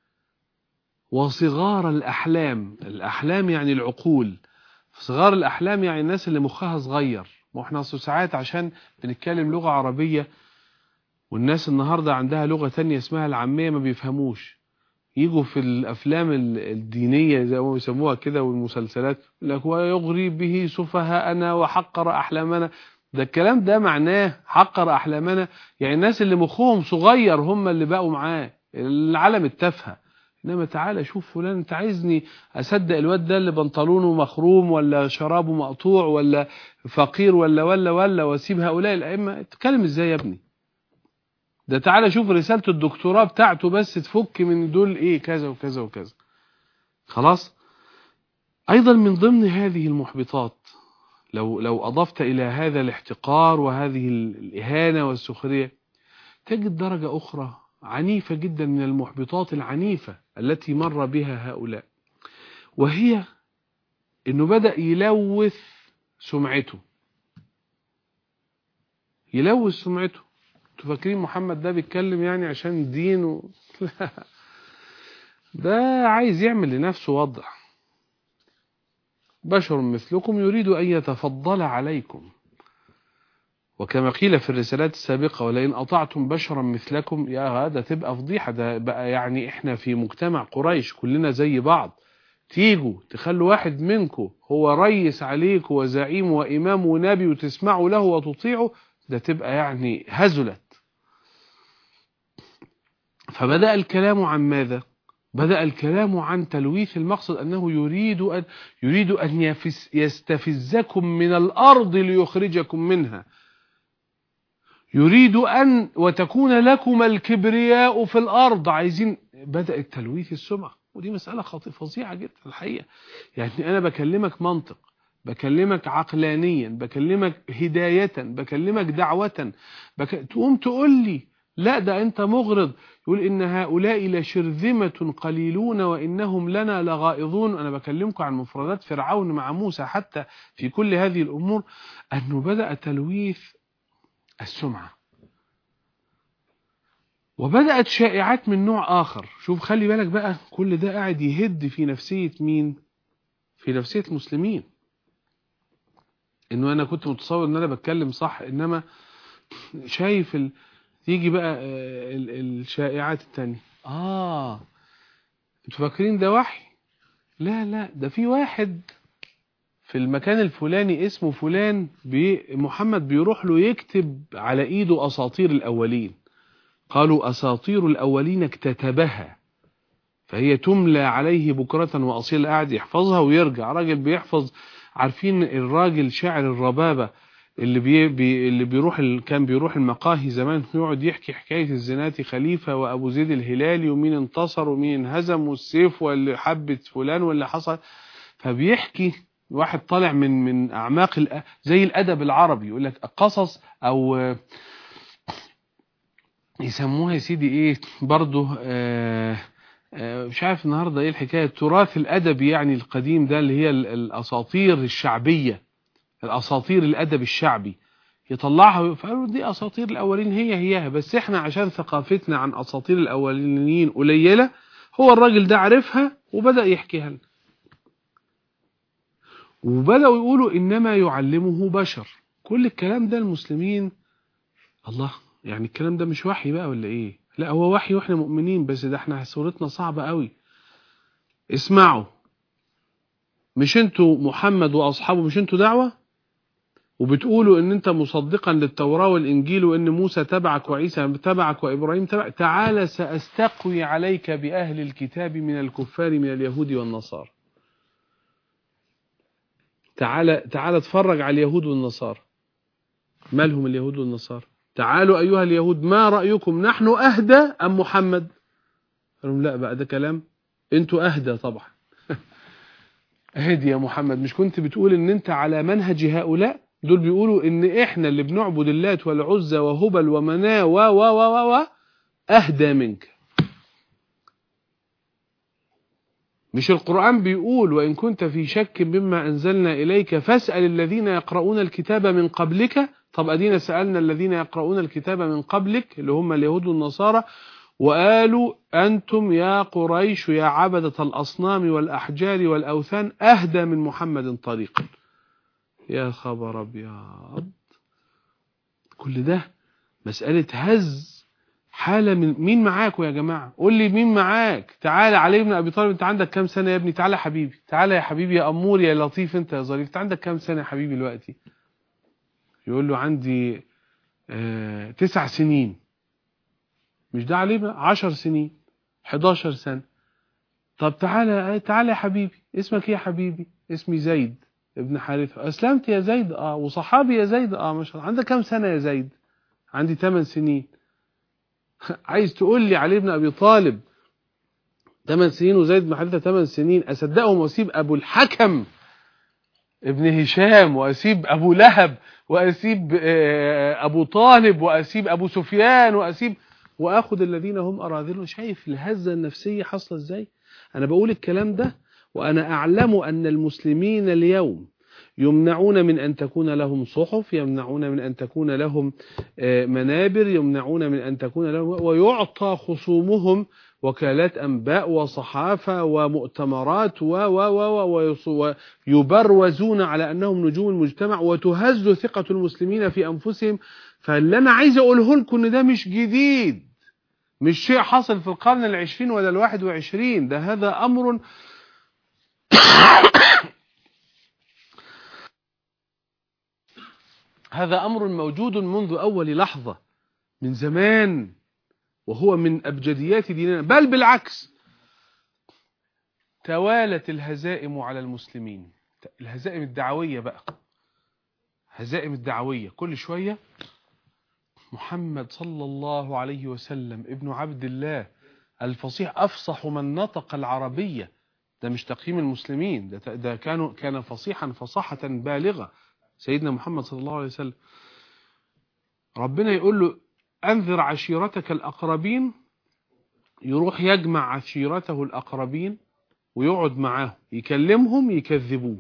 وصغار الأحلام يعني العقول. صغار الأحلام يعني الناس اللي مخها صغير. واحنا ساعات عشان بنتكلم لغة عربية والناس النهاردة عندها لغة تانية اسمها العامية ما بيفهموش، يجوا في الأفلام الدينية زي ما يسموها كده والمسلسلات لك ويغري به سفهاءنا وحقر أحلامنا. ده الكلام ده معناه حقر أحلامنا يعني الناس اللي مخهم صغير هم اللي بقوا معاه، العالم التافهة، إنما تعالى شوف فلان، أنت عايزني أصدق الواد ده اللي بنطلونه مخروم ولا شرابه مقطوع ولا فقير ولا واسيب هؤلاء الأئمة؟ تتكلم إزاي يا ابني؟ ده تعالى شوف رسالة الدكتوراه بتاعته بس تفك من دول إيه كذا وكذا وكذا. خلاص. أيضا من ضمن هذه المحبطات، لو أضفت إلى هذا الاحتقار وهذه الإهانة والسخرية، تجد درجة أخرى عنيفة جدا من المحبطات العنيفة التي مر بها هؤلاء، وهي إنه بدأ يلوث سمعته. يلوث سمعته. انتوا فاكرين محمد ده بيتكلم يعني عشان دين لا، ده عايز يعمل لنفسه وضع. بشر مثلكم يريد أن يتفضل عليكم، وكما قيل في الرسالات السابقة: ولئن أطعتم بشرا مثلكم، يا هذا تبقى فضيحة. ده بقى يعني إحنا في مجتمع قريش كلنا زي بعض، تيجوا تخلوا واحد منكم هو ريس عليكم وزعيم وإمام ونبي وتسمعوا له وتطيعوا، ده تبقى يعني هزلت. فبدأ الكلام عن ماذا؟ بدأ الكلام عن تلويث المقصد، أنه يريد أن يستفزكم من الأرض ليخرجكم منها، يريد أن وتكون لكم الكبرياء في الأرض. عايزين بدأ التلويث السمعة، ودي مسألة فظيعة جدا الحقيقة. يعني أنا بكلمك منطق، بكلمك عقلانيا، بكلمك هداية، بكلمك دعوة، تقوم تقول لي لا ده أنت مغرض. يقول إن هؤلاء لشرذمة قليلون وإنهم لنا لغائظون. أنا بكلمكم عن مفردات فرعون مع موسى حتى في كل هذه الأمور، أنه بدأ تلويث السمعة. وبدأت شائعات من نوع آخر. شوف خلي بالك بقى، كل ده قاعد يهد في نفسية مين؟ في نفسية المسلمين. إنه أنا كنت متصور إن أنا بتكلم صح، إنما شايف يجي بقى الشائعات التانية. انتوا فاكرين ده وحي؟ لا، ده في واحد في المكان الفلاني اسمه فلان، محمد بيروح له يكتب على ايده اساطير الاولين. قالوا اساطير الاولين اكتتبها، فهي تملى عليه بكرة واصيلا، قاعد يحفظها ويرجع. راجل بيحفظ. عارفين الراجل شاعر الربابة اللي كان بيروح المقاهي زمان، يقعد يحكي حكاية الزناتي خليفة وأبو زيد الهلالي ومين انتصر ومين انهزم والسيف واللي حبت فلان واللي حصل. فبيحكي واحد طالع من أعماق زي الأدب العربي، يقول لك قصص أو يسموها يا سيدي إيه برضه، مش عارف النهاردة إيه الحكاية، التراث الأدبي يعني القديم ده، اللي هي الأساطير الشعبية، الأساطير الأدب الشعبي يطلعها. فقالوا دي أساطير الأولين هيها، بس إحنا عشان ثقافتنا عن أساطير الأولين قليلة، هو الراجل ده عرفها وبدأ يحكيها لنا. وبدأوا يقولوا إنما يعلمه بشر. كل الكلام ده المسلمين، الله يعني الكلام ده مش وحي بقى ولا إيه؟ لا هو وحي وإحنا مؤمنين، بس ده إحنا صورتنا صعبة قوي. اسمعوا، مش انتوا محمد وأصحابه، مش انتوا دعوة وبتقولوا ان انت مصدقا للتوراة والانجيل وان موسى تبعك وعيسى تبعك وابراهيم تبعك؟ تعالى سأستقوي عليك بأهل الكتاب من الكفار من اليهود والنصارى. تعالى اتفرج على اليهود والنصارى. مالهم اليهود والنصارى؟ تعالوا ايها اليهود، ما رأيكم، نحن اهدى ام محمد؟ قالوا لا بقى ده كلام، انتوا اهدى طبعا. اهدي يا محمد، مش كنت بتقول ان انت على منهج هؤلاء؟ دول بيقولوا ان احنا اللي بنعبد اللات والعزى وهبل ومناه و اهدى منك. مش القرآن بيقول وان كنت في شك مما انزلنا اليك فاسأل الذين يقرؤون الكتاب من قبلك؟ طب ادينا سألنا الذين يقرؤون الكتاب من قبلك اللي هم اليهود والنصارى، وقالوا أنتم يا قريش يا عبدة الأصنام والأحجار والأوثان أهدى من محمد طريقا. يا خبر أبيض. كل ده مسألة هز حالة من مين معاكم يا جماعة؟ قول لي مين معاك؟ تعالى علي بن أبي طالب، أنت عندك كام سنة يا ابني؟ تعالى حبيبي، تعالى يا حبيبي يا أمور يا لطيف أنت يا ظريف، أنت عندك كام سنة يا حبيبي دلوقتي؟ يقول له عندي 9 سنين. مش ده عليه بقى 10 سنين 11 سنة. طب تعالى تعالى يا حبيبي، اسمك ايه يا حبيبي؟ اسمي زيد ابن حارثة. اسلمت يا زيد؟ وصحابي يا زيد؟ ما شاء الله. عندك كام سنة يا زيد؟ عندي 8 سنين. عايز تقول لي علي بن ابي طالب 8 سنين وزيد بن حارثة 8 سنين اصدقهم واسيب ابو الحكم ابن هشام واسيب ابو لهب واسيب ابو طالب واسيب ابو سفيان واخد الذين هم اراذلهم؟ شايف الهزة النفسية حصلة ازاي؟ انا بقول الكلام ده وانا اعلم ان المسلمين اليوم يمنعون من ان تكون لهم صحف، يمنعون من ان تكون لهم منابر، يمنعون من ان تكون لهم، ويعطى خصومهم وكالات انباء وصحافة ومؤتمرات ويبروزون على انهم نجوم المجتمع، وتهز ثقة المسلمين في انفسهم. فاللي انا عايز اقوله لكم ان ده مش جديد، مش شيء حصل في القرن العشرين ولا ال21، ده هذا امر هذا امر موجود منذ اول لحظة من زمان، وهو من ابجديات ديننا. بل بالعكس، توالت الهزائم على المسلمين، الهزائم الدعوية بقى، هزائم الدعوية. كل شوية محمد صلى الله عليه وسلم ابن عبد الله الفصيح، أفصح من نطق العربية، ده مش تقييم المسلمين، ده كان فصيحا فصاحة بالغة سيدنا محمد صلى الله عليه وسلم. ربنا يقول له أنذر عشيرتك الأقربين، يروح يجمع عشيرته الأقربين ويقعد معاهم يكلمهم يكذبوه،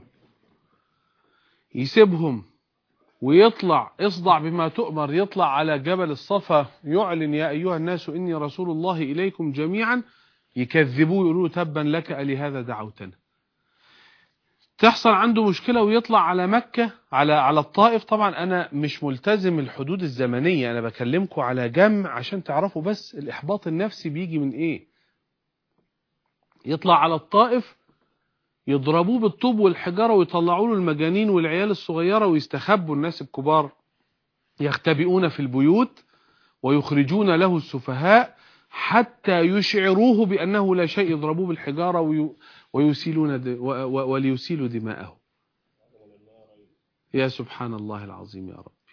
يسيبهم ويطلع اصدع بما تؤمر، يطلع على جبل الصفا يعلن يا أيها الناس إني رسول الله إليكم جميعا، يكذبوه يقولوا تبا لك ألهذا دعوتنا. تحصل عنده مشكلة ويطلع على مكة، على الطائف. طبعا أنا مش ملتزم الحدود الزمنية، أنا بكلمكم على جمع عشان تعرفوا بس الإحباط النفسي بيجي من إيه. يطلع على الطائف يضربوه بالطوب والحجارة ويطلعوا له المجانين والعيال الصغيرة ويستخبوا الناس الكبار، يختبئون في البيوت ويخرجون له السفهاء حتى يشعروه بأنه لا شيء، يضربوه بالحجارة وليسيلوا دماءه. يا سبحان الله العظيم يا ربي.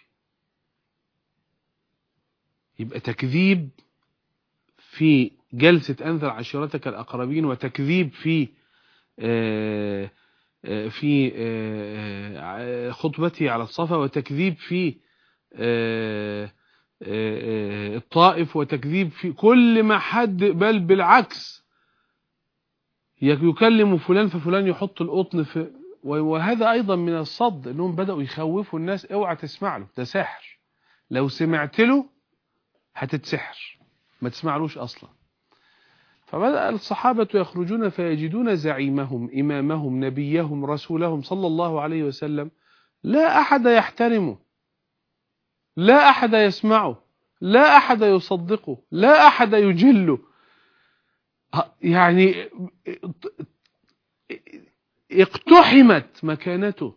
يبقى تكذيب في جلسة أنذر عشيرتك الأقربين، وتكذيب في خطبته على الصفا، وتكذيب في الطائف، وتكذيب في كل ما حد، بل بالعكس يكلم فلان ففلان يحط القطن في. وهذا أيضا من الصد، أنهم بدأوا يخوفوا الناس، اوعى تسمع له، ده سحر، لو سمعت له هتتسحر، ما تسمعلوش أصلا. فبدأ الصحابة يخرجون فيجدون زعيمهم إمامهم نبيهم رسولهم صلى الله عليه وسلم لا أحد يحترمه، لا أحد يسمعه، لا أحد يصدقه، لا أحد يجله. يعني اقتحمت مكانته.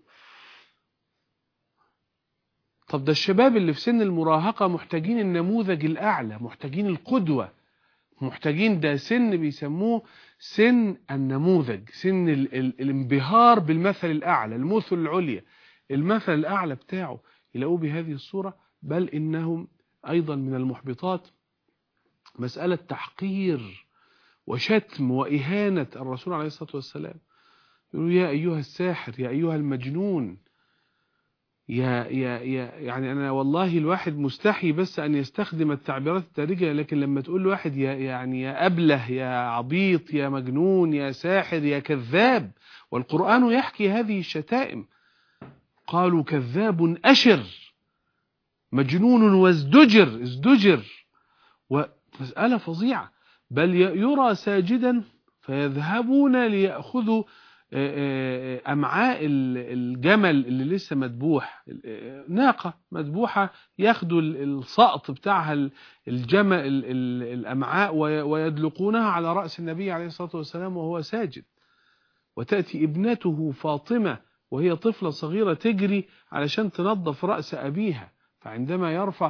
طب ده الشباب اللي في سن المراهقة محتاجين النموذج الأعلى، محتاجين القدوة، محتاجين، ده سن بيسموه سن النموذج، سن الانبهار بالمثل الأعلى، المثل العليا، المثل الأعلى بتاعه يلاقوه بهذه الصورة. بل إنهم أيضا من المحبطات مسألة تحقير وشتم وإهانة الرسول عليه الصلاة والسلام. يقولوا يا أيها الساحر، يا أيها المجنون، يعني أنا والله الواحد مستحي بس أن يستخدم التعبيرات التاريخية، لكن لما تقول له واحد يا أبله، يا عبيط، يا مجنون، يا ساحر، يا كذاب، والقرآن يحكي هذه الشتائم. قالوا كذاب أشر، مجنون وازدجر، ومسألة فظيعة. بل يرى ساجدا فيذهبون ليأخذوا أمعاء الجمل اللي لسه مذبوح، ناقة مذبوحة، ياخدوا السقط بتاعها الجمل الأمعاء ويدلقونها على رأس النبي عليه الصلاة والسلام وهو ساجد. وتأتي ابنته فاطمة وهي طفلة صغيرة تجري علشان تنظف رأس أبيها، فعندما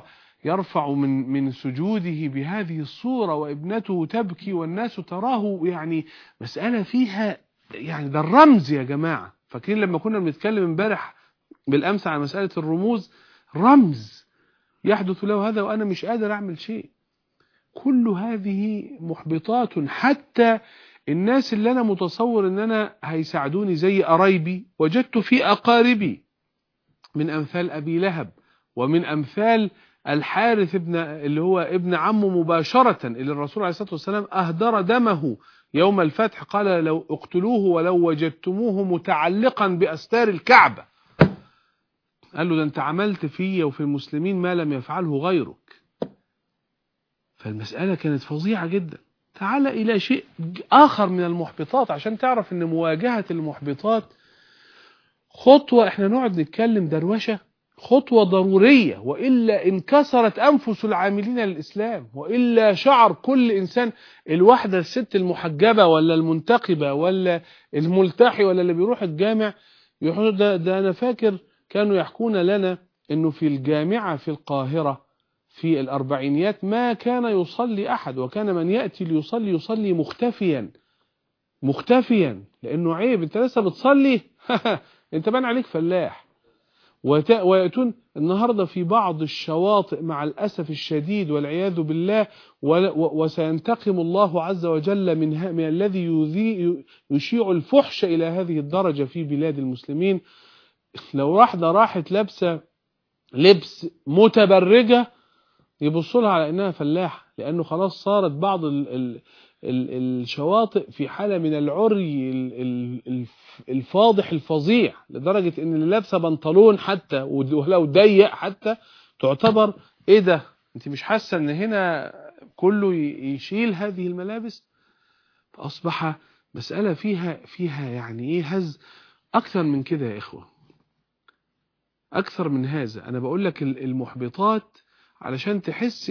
يرفع من سجوده بهذه الصورة وابنته تبكي والناس تراه، يعني مسألة فيها يعني ده الرمز يا جماعة. فاكرين لما كنا بنتكلم امبارح بالأمس عن مسألة الرموز؟ رمز يحدث له هذا وأنا مش قادر أعمل شيء. كل هذه محبطات. حتى الناس اللي أنا متصور أن أنا هيساعدوني زي قرايبي، وجدت في أقاربي من أمثال أبي لهب ومن أمثال الحارث اللي هو ابن عمه مباشرة، اللي الرسول عليه الصلاة والسلام أهدر دمه يوم الفتح، قال لو اقتلوه ولو وجدتموه متعلقا بأستار الكعبة. قال له ده أنت عملت فيه وفي المسلمين ما لم يفعله غيرك. فالمسألة كانت فظيعة جدا. تعال إلى شيء آخر من المحبطات عشان تعرف أن مواجهة المحبطات خطوة، احنا نقعد نتكلم دروشة، خطوة ضرورية، وإلا انكسرت أنفس العاملين للإسلام، وإلا شعر كل إنسان، الواحدة الست المحجبة ولا المنتقبة ولا الملتحي ولا اللي بيروح الجامع يقولوا ده أنا فاكر كانوا يحكون لنا إنه في الجامعة في القاهرة في الأربعينيات ما كان يصلي أحد، وكان من يأتي ليصلي يصلي مختفيا لأنه عيب، أنت لسه بتصلي أنت بان عليك فلاح. ويأتون النهاردة في بعض الشواطئ مع الأسف الشديد والعياذ بالله، وسينتقم الله عز وجل من الذي يشيع الفحش إلى هذه الدرجة في بلاد المسلمين. لو واحدة راحت لابسة لبس متبرجة يبصوا لها على انها فلاحة، لانه خلاص صارت بعض الشواطئ في حالة من العري الفاضح الفظيع، لدرجة ان اللي لابسة بنطلون حتى ولو ضيق حتى تعتبر ايه ده، انت مش حاسة ان هنا كله يشيل هذه الملابس؟ فاصبح مسألة فيها يعني ايه هز اكثر من كده يا اخوة، اكثر من هذا. انا بقول لك المحبطات علشان تحس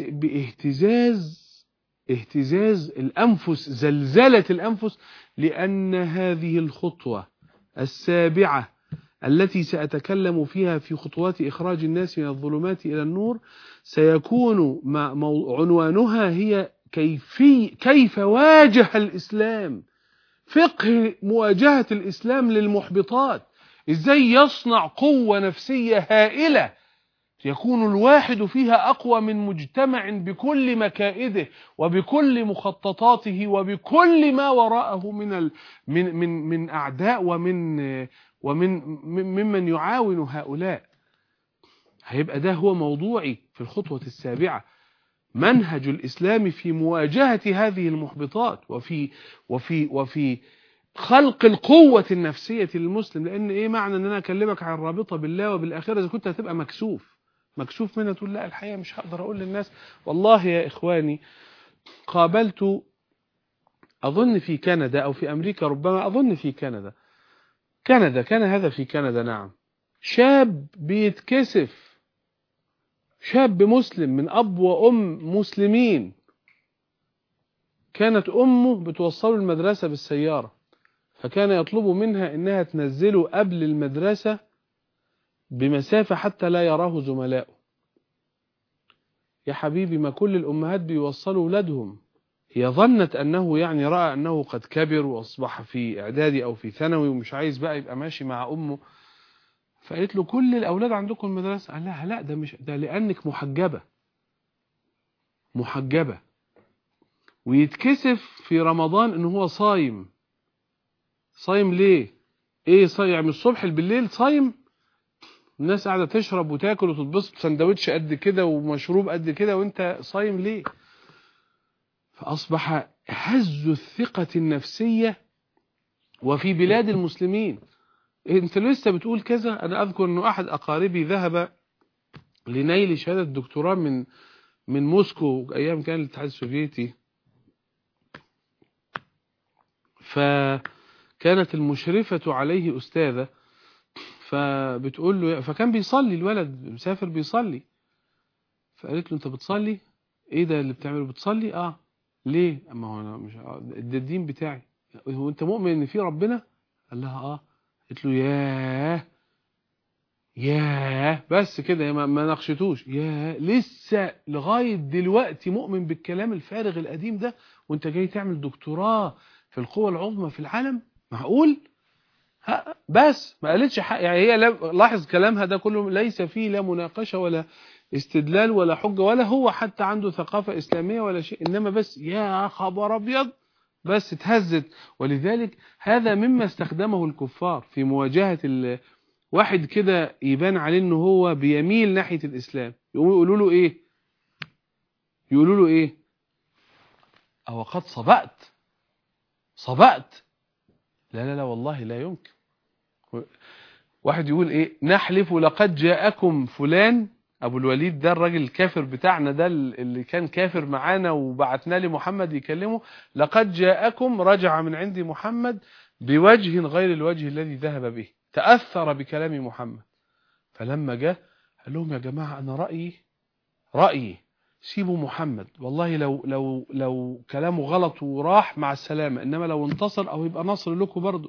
باهتزاز الأنفس، زلزلة الأنفس، لأن هذه الخطوة السابعة التي سأتكلم فيها في خطوات إخراج الناس من الظلمات إلى النور سيكون عنوانها هي كيف واجه الإسلام، فقه مواجهة الإسلام للمحبطات، إزاي يصنع قوة نفسية هائلة يكون الواحد فيها أقوى من مجتمع بكل مكائده وبكل مخططاته وبكل ما وراءه من أعداء ممن يعاون هؤلاء. هيبقى ده هو موضوعي في الخطوة السابعة، منهج الإسلام في مواجهة هذه المحبطات وفي خلق القوة النفسية للمسلم. لأن إيه معنى أن أنا أكلمك عن الرابطة بالله وبالآخرة إذا كنت هتبقى مكسوف منها، تقول لا الحقيقة مش هقدر أقول للناس. والله يا إخواني قابلت أظن في كندا أو في أمريكا، ربما أظن في كندا كان هذا في كندا، نعم، شاب بيتكسف، شاب مسلم من أب وأم مسلمين، كانت أمه بتوصله المدرسة بالسيارة، فكان يطلب منها إنها تنزله قبل المدرسة بمسافة حتى لا يراه زملائه. يا حبيبي ما كل الأمهات بيوصلوا أولادهم، هي ظنت أنه يعني رأى أنه قد كبر وأصبح في إعدادي أو في ثانوي ومش عايز بقى يبقى ماشي مع أمه، فقالت له كل الأولاد عندكم المدرسة، قال لها لا ده مش ده، لأنك محجبة. ويتكسف في رمضان إنه هو صايم ليه؟ إيه صايم يعني من الصبح بالليل صايم؟ الناس قاعدة تشرب وتاكل وتتبسط، سندوتش قد كده ومشروب قد كده، وانت صايم ليه؟ فأصبح هز الثقة النفسية وفي بلاد المسلمين. انت لسه بتقول كذا. انا اذكر انه احد اقاربي ذهب لنيل شهادة دكتوراه من موسكو ايام كان الاتحاد السوفيتي، فكانت المشرفة عليه استاذة، فبتقول له فكان بيصلي الولد مسافر بيصلي، فقالت له انت بتصلي؟ ايه ده اللي بتعمله؟ بتصلي؟ اه. ليه؟ اما هو انا مش ده الدين بتاعي. هو انت مؤمن ان في ربنا؟ قال لها اه. قالت له ياه، ياه بس كده ما ناقشتوش، ياه لسه لغاية دلوقتي مؤمن بالكلام الفارغ القديم ده، وانت جاي تعمل دكتوراه في القوى العظمى في العالم؟ معقول؟ بس ما قالتش حق يعني، هي لاحظ كلامها ده كله ليس فيه لا مناقشة ولا استدلال ولا حجة، ولا هو حتى عنده ثقافة إسلامية ولا شيء، إنما بس يا خبر أبيض بس اتهزت. ولذلك هذا مما استخدمه الكفار في مواجهة واحد كده يبان عليه إنه هو بيميل ناحية الإسلام، يقولوا له إيه؟ يقولوا له إيه؟ أو قد صبأت. لا لا لا والله لا يمكن. واحد يقول ايه، نحلف لقد جاءكم فلان ابو الوليد ده الراجل الكافر بتاعنا ده اللي كان كافر معانا وبعتنا لمحمد يكلمه، لقد جاءكم رجع من عند محمد بوجه غير الوجه الذي ذهب به، تأثر بكلام محمد. فلما جاء قال لهم يا جماعة انا رأيي سيبوا محمد، والله لو كلامه غلط وراح مع السلامة، انما لو انتصر او يبقى نصر لكم برضه.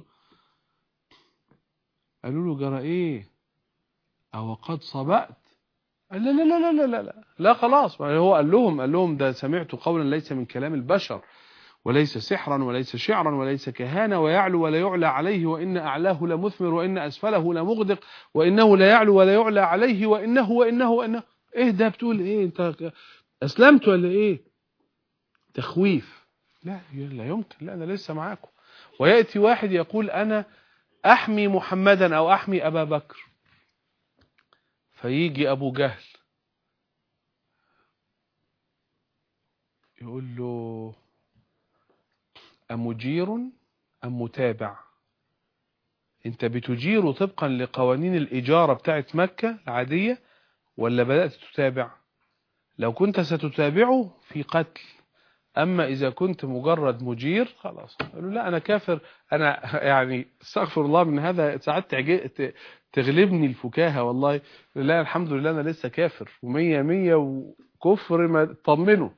قالوا له جرى ايه؟ او قد صبأت؟ قال لا لا لا لا لا لا لا خلاص. هو قال لهم ده سمعت قولا ليس من كلام البشر، وليس سحرا وليس شعرا وليس كهانة، ويعلو ولا يعلى عليه، وإن أعلاه لمثمر وإن أسفله لمغدق، وإنه لا يعلو ولا يعلى عليه، وإنه إيه ده بتقول إيه؟ أنت أسلمت ولا إيه؟ تخويف. لا يمكن، لا أنا لسه معاكم. ويأتي واحد يقول أنا أحمي محمدا أو أحمي أبا بكر، فيجي أبو جهل يقول له أمجير أم متابع؟ أنت بتجير طبقا لقوانين الإجارة بتاعت مكة العادية ولا بدأت تتابع؟ لو كنت ستتابعه في قتل، أما إذا كنت مجرد مجير خلاص. قالوا لا أنا كافر، أنا يعني استغفر الله من هذا، ساعات تغلبني الفكاهة والله. لا الحمد لله أنا لسه كافر ومية مية وكفر، ما تطمنوا.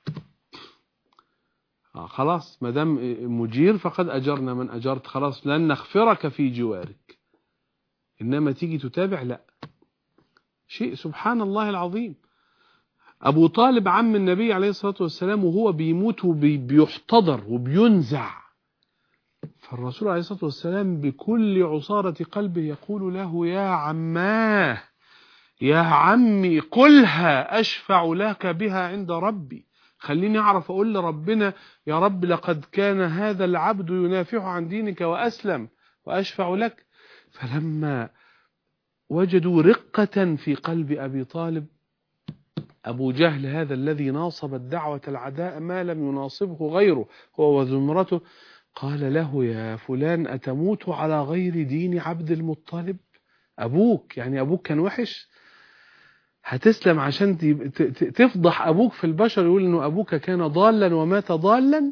خلاص ما دام مجير فقد أجرنا من أجرت، خلاص لن نغفرك في جوارك. إنما تيجي تتابع لا. شيء سبحان الله العظيم. أبو طالب عم النبي عليه الصلاة والسلام وهو بيموت وبيحتضر وبينزع، فالرسول عليه الصلاة والسلام بكل عصارة قلبه يقول له يا عماه يا عمي قلها أشفع لك بها عند ربي، خليني أعرف أقول لربنا يا رب لقد كان هذا العبد ينافع عن دينك وأسلم وأشفع لك. فلما وجدوا رقة في قلب أبي طالب، أبو جهل هذا الذي ناصب الدعوة العداء ما لم يناصبه غيره هو وزمرته، قال له يا فلان أتموت على غير دين عبد المطلب؟ أبوك يعني أبوك كان وحش؟ هتسلم عشان تفضح أبوك في البشر، يقول إنه أبوك كان ضالا ومات ضالا؟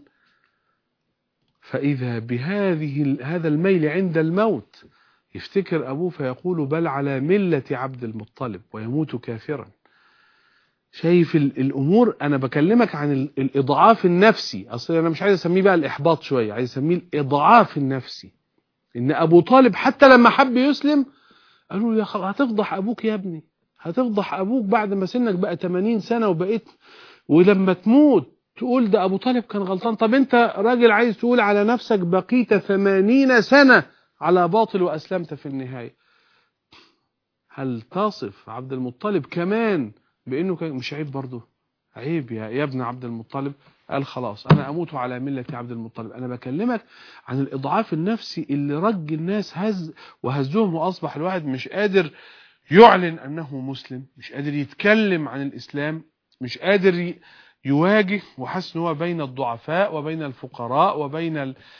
فإذا هذا الميل عند الموت يفتكر أبوه فيقول بل على ملة عبد المطلب ويموت كافرا. شايف الأمور؟ أنا بكلمك عن الإضعاف النفسي، أصلا أنا مش عايز أسميه بقى الإحباط شوية، عايز أسميه الإضعاف النفسي. إن أبو طالب حتى لما حب يسلم قالوا له هتفضح أبوك يا ابني، هتفضح أبوك بعد ما سنك بقى 80 سنة وبقيت، ولما تموت تقول ده أبو طالب كان غلطان. طب أنت راجل عايز تقول على نفسك بقيت 80 سنة على باطل وأسلمت في النهاية، هل تصف عبد المطلب كمان بأنه كان مش عيب برضه؟ عيب يا ابن عبد المطلب. قال خلاص أنا أموت على ملة عبد المطلب. أنا بكلمك عن الإضعاف النفسي اللي رج الناس وهزهم، وأصبح الواحد مش قادر يعلن أنه مسلم، مش قادر يتكلم عن الإسلام، مش قادر يواجه، وحس أنه بين الضعفاء وبين الفقراء وبين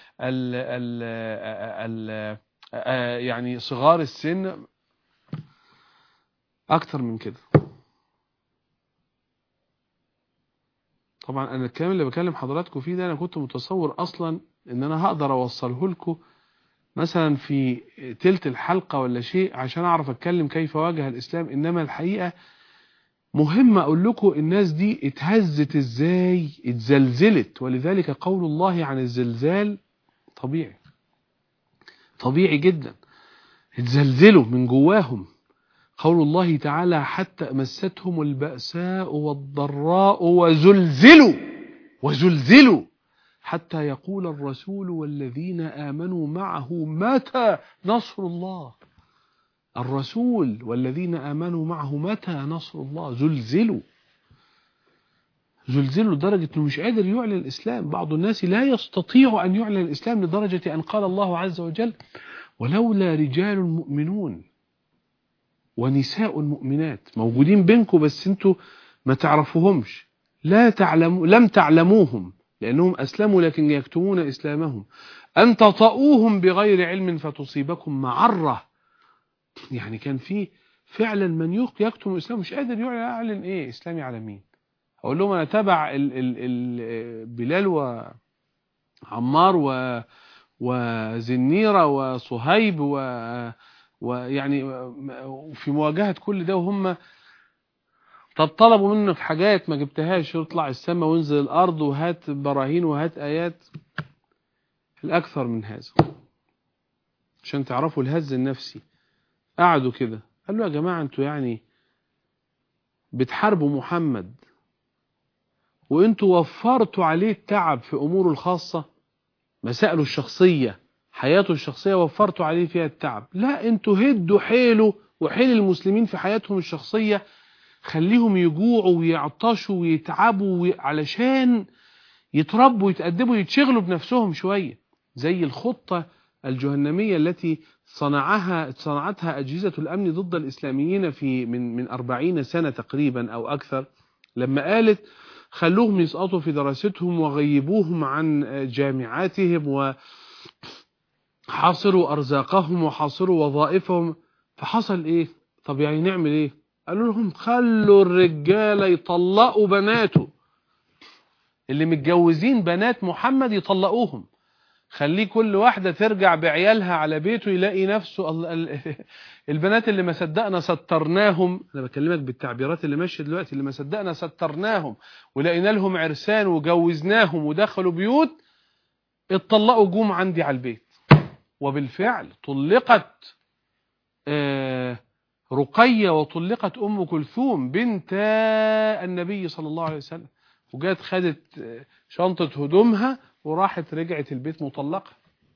يعني صغار السن، أكتر من كده. طبعا أنا الكلام اللي بكلم حضراتكم فيه ده أنا كنت متصور أصلا أن أنا هقدر أوصله لكم مثلا في تلت الحلقة ولا شيء عشان أعرف أتكلم كيف واجه الإسلام، إنما الحقيقة مهم أقول لكم الناس دي اتهزت إزاي، اتزلزلت. ولذلك قول الله عن الزلزال طبيعي جدا، اتزلزلوا من جواهم. قول الله تعالى حتى مستهم البأساء والضراء وزلزلوا حتى يقول الرسول والذين آمنوا معه متى نصر الله. الرسول والذين آمنوا معه متى نصر الله. زلزلوا لدرجة أنه مش قادر يعلن الإسلام. بعض الناس لا يستطيع أن يعلن الإسلام لدرجة أن قال الله عز وجل ولولا رجال مؤمنون ونساء مؤمنات موجودين بينكم بس انتوا ما تعرفوهمش، لم تعلموهم لأنهم أسلموا لكن يكتمون إسلامهم، أن تطؤوهم بغير علم فتصيبكم معرة. يعني كان في فعلا من يكتم إسلامه، مش قادر يعلن إيه إسلامي على مين. أقول لهم أنا تبع بلال وعمار وزنيرة وصهيب ويعني في مواجهة كل ده، وهم طب طلبوا منه في حاجات ما جبتهاش، يطلع السماء وينزل الأرض وهات براهين وهات آيات. الأكثر من هذا عشان تعرفوا الهز النفسي. قعدوا كده قال له يا جماعة انتوا يعني بتحاربوا محمد وانتوا وفرتوا عليه التعب في أموره الخاصة، مسائله الشخصية حياته الشخصية وفرتوا عليه فيها التعب. لا انتوا هدوا حيله وحيل المسلمين في حياتهم الشخصية، خليهم يجوعوا ويعطشوا ويتعبوا علشان يتربوا يتأدبوا يتشغلوا بنفسهم شوية. زي الخطة الجهنمية التي صنعتها أجهزة الأمن ضد الإسلاميين من 40 سنة تقريبا أو أكثر، لما قالت خلوهم يسقطوا في دراستهم وغيبوهم عن جامعاتهم وحاصروا أرزاقهم وحاصروا وظائفهم. فحصل إيه؟ طب يعني نعمل إيه؟ قالوا لهم خلوا الرجالة يطلقوا بناته، اللي متجوزين بنات محمد يطلقوهم، خليه كل واحدة ترجع بعيالها على بيته يلاقي نفسه البنات اللي ما صدقنا سترناهم، أنا بكلمك بالتعبيرات اللي ماشية دلوقتي، اللي ما صدقنا سترناهم ولقينا لهم عرسان وجوزناهم ودخلوا بيوت، اتطلقوا جوم عندي على البيت. وبالفعل طلقت رقية وطلقت أم كلثوم بنت النبي صلى الله عليه وسلم، وجات خدت شنطة هدومها وراحت رجعت البيت مطلقة.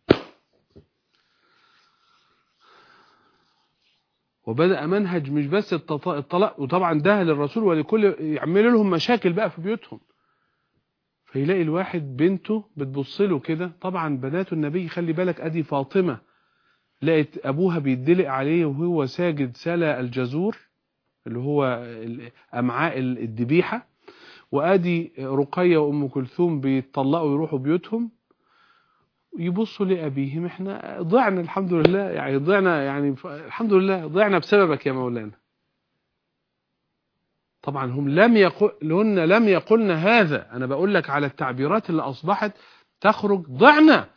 وبدأ منهج مش بس الطلاق، وطبعا ده للرسول ولكل يعملوا لهم مشاكل بقى في بيوتهم. فيلاقي الواحد بنته بتبص له كده، طبعا بنات النبي خلي بالك، ادي فاطمة لقيت ابوها بيدلق عليه وهو ساجد سلا الجزور اللي هو امعاء الذبيحة، وادي رقية وام كلثوم بيتطلقوا يروحوا بيوتهم، يبصوا لأبيهم احنا ضعنا الحمد لله، يعني ضعنا، يعني الحمد لله ضعنا بسببك يا مولانا. طبعا هم لم يقلن هذا، انا بقول لك على التعبيرات اللي اصبحت تخرج، ضعنا.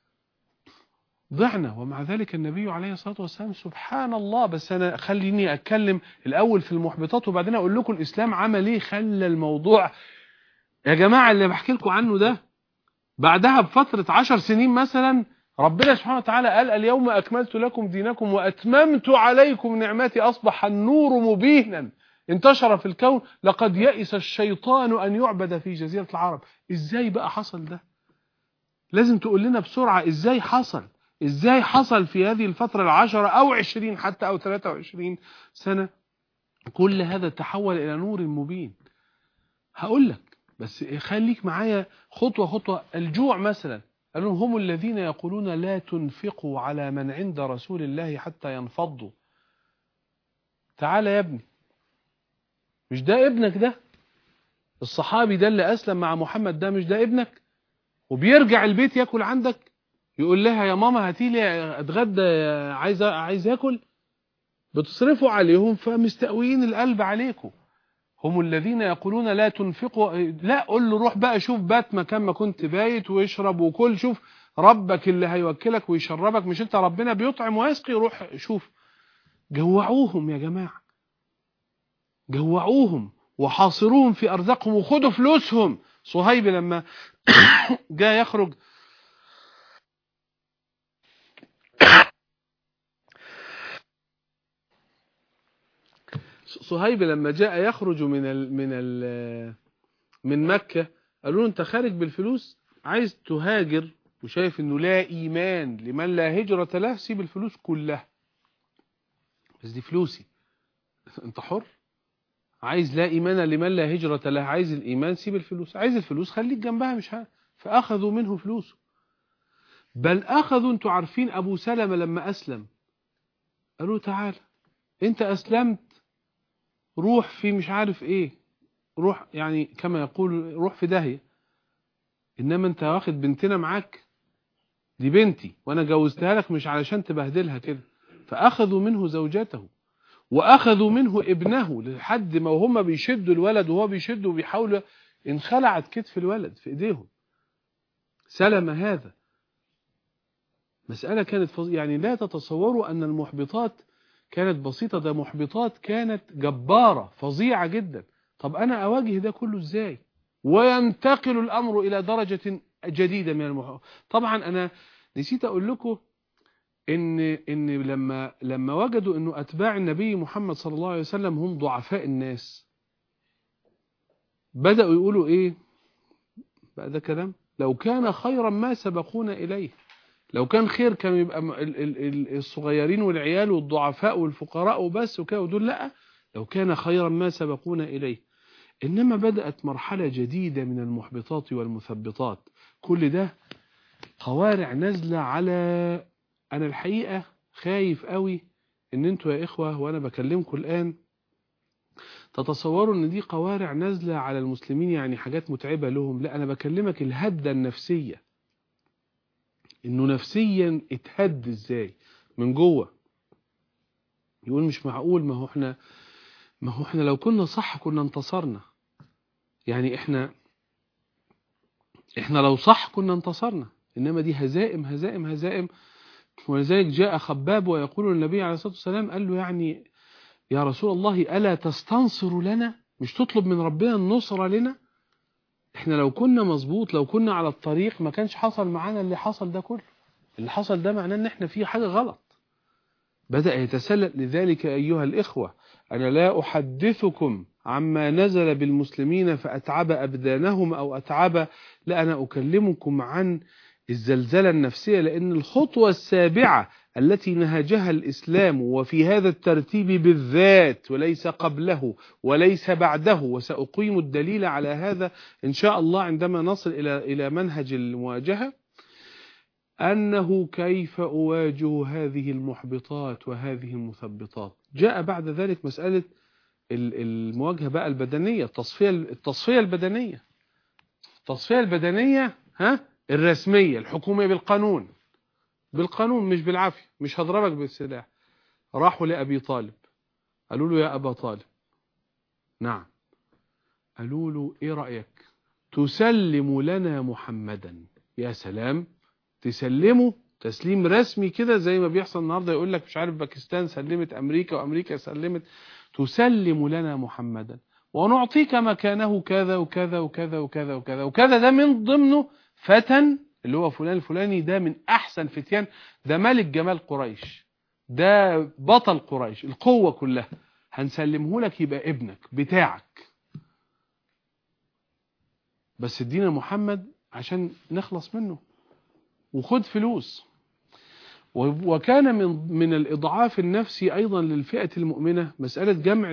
ومع ذلك النبي عليه الصلاة والسلام سبحان الله. بس انا خليني اتكلم الاول في المحبطات وبعدين اقول لكم الاسلام عمل ايه، خلى الموضوع يا جماعة اللي بحكي لكم عنه ده بعدها بفترة 10 سنين مثلا ربنا سبحانه وتعالى قال اليوم أكملت لكم دينكم وأتممت عليكم نعمتي، أصبح النور مبينا انتشر في الكون، لقد يئس الشيطان أن يعبد في جزيرة العرب. إزاي بقى حصل ده؟ لازم تقول لنا بسرعة إزاي حصل في هذه الفترة 10 أو 20 حتى أو 23 سنة كل هذا تحول إلى نور مبين. هقول لك بس خليك معايا خطوة خطوة. الجوع مثلا، قالوا هم الذين يقولون لا تنفقوا على من عند رسول الله حتى ينفضوا. تعالى يا ابني، مش ده ابنك ده؟ الصحابي ده اللي أسلم مع محمد ده مش ده ابنك؟ وبيرجع البيت ياكل عندك، يقول لها يا ماما هاتيلي اتغدى عايز ياكل. بتصرفوا عليهم فمستقويين القلب عليكم. هم الذين يقولون لا تنفقوا، لا قول له روح بقى شوف بات مكان ما كنت بايت واشرب وكل، شوف ربك اللي هيوكلك ويشربك، مش انت ربنا بيطعم ويسقي، روح شوف. جوعوهم يا جماعة، جوعوهم وحاصروهم في أرزاقهم وخدوا فلوسهم. صهيب لما جاء يخرج صهيب لما جاء يخرج من مكة، قالوا له انت خارج بالفلوس، عايز تهاجر وشايف انه لا ايمان لمن لا هجرة له، سيب الفلوس كلها، بس دي فلوسي انت حر. عايز لا ايمان لمن لا هجرة له، عايز الايمان سيب الفلوس، عايز الفلوس خليك جنبها مش فاخذوا منه فلوسه. بل اخذوا، انتوا عارفين ابو سلمة لما اسلم قالوا تعال انت اسلمت، روح في مش عارف ايه، روح يعني كما يقول روح في داهية، انما انت واخد بنتنا معاك، دي بنتي وانا جوزتها لك مش علشان تبهدلها كده. فاخذوا منه زوجته واخذوا منه ابنه، لحد ما وهم بيشدوا الولد وهو بيشد وبيحاولوا، انخلعت كتف الولد في ايديهم. سلم هذا مسألة كانت يعني لا تتصوروا ان المحبطات كانت بسيطة، ده محبطات كانت جبارة فظيعة جدا. طب انا اواجه ده كله ازاي؟ وينتقل الامر الى درجة جديدة من المحبطات. طبعا انا نسيت اقول لكم ان لما وجدوا انه اتباع النبي محمد صلى الله عليه وسلم هم ضعفاء الناس، بدأوا يقولوا ايه بقى ده كلام، لو كان خيرا ما سبقونا اليه. لو كان خير كان يبقى الصغيرين والعيال والضعفاء والفقراء وبس وكده، ودول لا، لو كان خيرا ما سبقونا اليه. انما بدأت مرحلة جديدة من المحبطات والمثبطات. كل ده قوارع نازلة على، انا الحقيقة خايف قوي ان انتوا يا اخوة وانا بكلمكم الان تتصوروا ان دي قوارع نازلة على المسلمين، يعني حاجات متعبة لهم. لا، انا بكلمك الهدة النفسية، انه نفسيا اتهد ازاي من جوه. يقول مش معقول، ما هو احنا لو كنا صح كنا انتصرنا. يعني احنا لو صح كنا انتصرنا، انما دي هزائم هزائم هزائم. ولذلك جاء خباب ويقول النبي عليه الصلاة والسلام، قال له يعني يا رسول الله ألا تستنصر لنا، مش تطلب من ربنا النصرة لنا؟ احنا لو كنا مظبوط، لو كنا على الطريق ما كانش حصل معانا اللي حصل ده كله. اللي حصل ده معناه ان احنا في حاجة غلط. بدأ يتسلل. لذلك أيها الإخوة أنا لا أحدثكم عما نزل بالمسلمين فأتعب أبدانهم أو أتعب، لا، أنا أكلمكم عن الزلزلة النفسية. لأن الخطوة السابعة التي نهجها الإسلام، وفي هذا الترتيب بالذات وليس قبله وليس بعده، وسأقيم الدليل على هذا إن شاء الله عندما نصل إلى منهج المواجهة، أنه كيف أواجه هذه المحبطات وهذه المثبطات. جاء بعد ذلك مسألة المواجهة بقى البدنية، التصفية البدنية، التصفية البدنية الرسمية الحكومية بالقانون مش بالعافية، مش هضربك بالسلاح. راحوا لأبي طالب قالوا له يا أبا طالب، نعم، قالوا له إيه رأيك تسلم لنا محمدا؟ يا سلام، تسلمه تسليم رسمي كده زي ما بيحصل النهارده، يقول لك مش عارف باكستان سلمت امريكا وامريكا سلمت، تسلم لنا محمدا ونعطيك مكانه كذا وكذا وكذا وكذا وكذا وكذا. ده من ضمنه فتى اللي هو فلان الفلاني، ده من احسن فتيان، ده ملك جمال قريش، ده بطل قريش، القوة كلها، هنسلمه لك يبقى ابنك بتاعك، بس ادينا محمد عشان نخلص منه وخد فلوس. وكان من الإضعاف النفسي أيضا للفئة المؤمنة مسألة جمع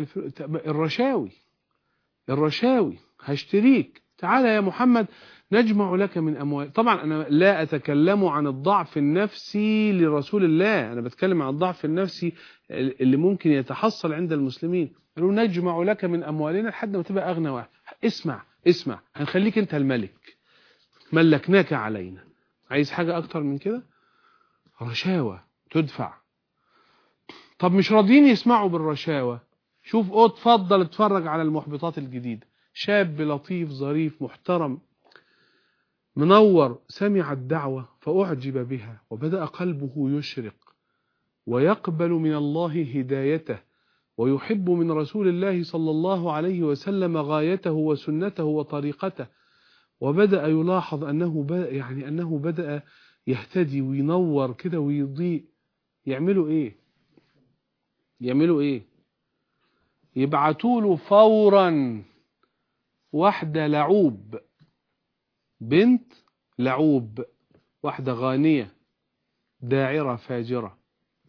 الرشاوي، هشتريك، تعالى يا محمد نجمع لك من أموال. طبعا أنا لا أتكلم عن الضعف النفسي لرسول الله، أنا بتكلم عن الضعف النفسي اللي ممكن يتحصل عند المسلمين. قالوا نجمع لك من أموالنا لحد ما تبقى أغنى واحد. اسمع هنخليك أنت الملك، ملكناك علينا، عايز حاجة أكتر من كده؟ رشاوى تدفع. طب مش راضيين يسمعوا بالرشاوى، شوف اتفضل اتفرج على المحبطات الجديدة. شاب لطيف ظريف محترم منور سمع الدعوة فأعجب بها وبدأ قلبه يشرق ويقبل من الله هدايته ويحب من رسول الله صلى الله عليه وسلم غايته وسنته وطريقته، وبدأ يلاحظ أنه بدأ يهتدي وينور كده ويضيء. يعملوا ايه؟ يبعتوا له فورا واحدة لعوب، بنت لعوب، واحدة غانية داعرة فاجرة،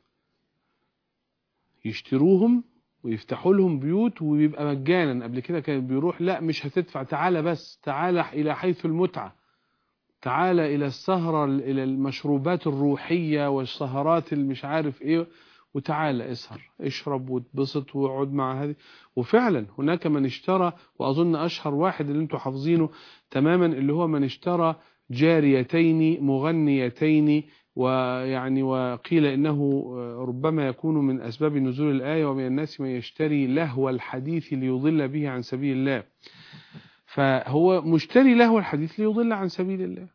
يشتروهم ويفتحوا لهم بيوت ويبقى مجانا. قبل كده كان بيروح لا مش هتدفع، تعالى بس، تعالى إلى حيث المتعة، تعالى إلى السهرة، إلى المشروبات الروحية والسهرات المش عارف إيه، وتعالى اسهر اشرب واتبسط واقعد مع هذه. وفعلا هناك من اشترى، وأظن أشهر واحد اللي انتم حافظينه تماما اللي هو من اشترى جاريتين مغنيتين، ويعني وقيل إنه ربما يكون من أسباب نزول الآية ومن الناس من يشتري لهو الحديث ليضل به عن سبيل الله. فهو مشتري لهو الحديث ليضل عن سبيل الله.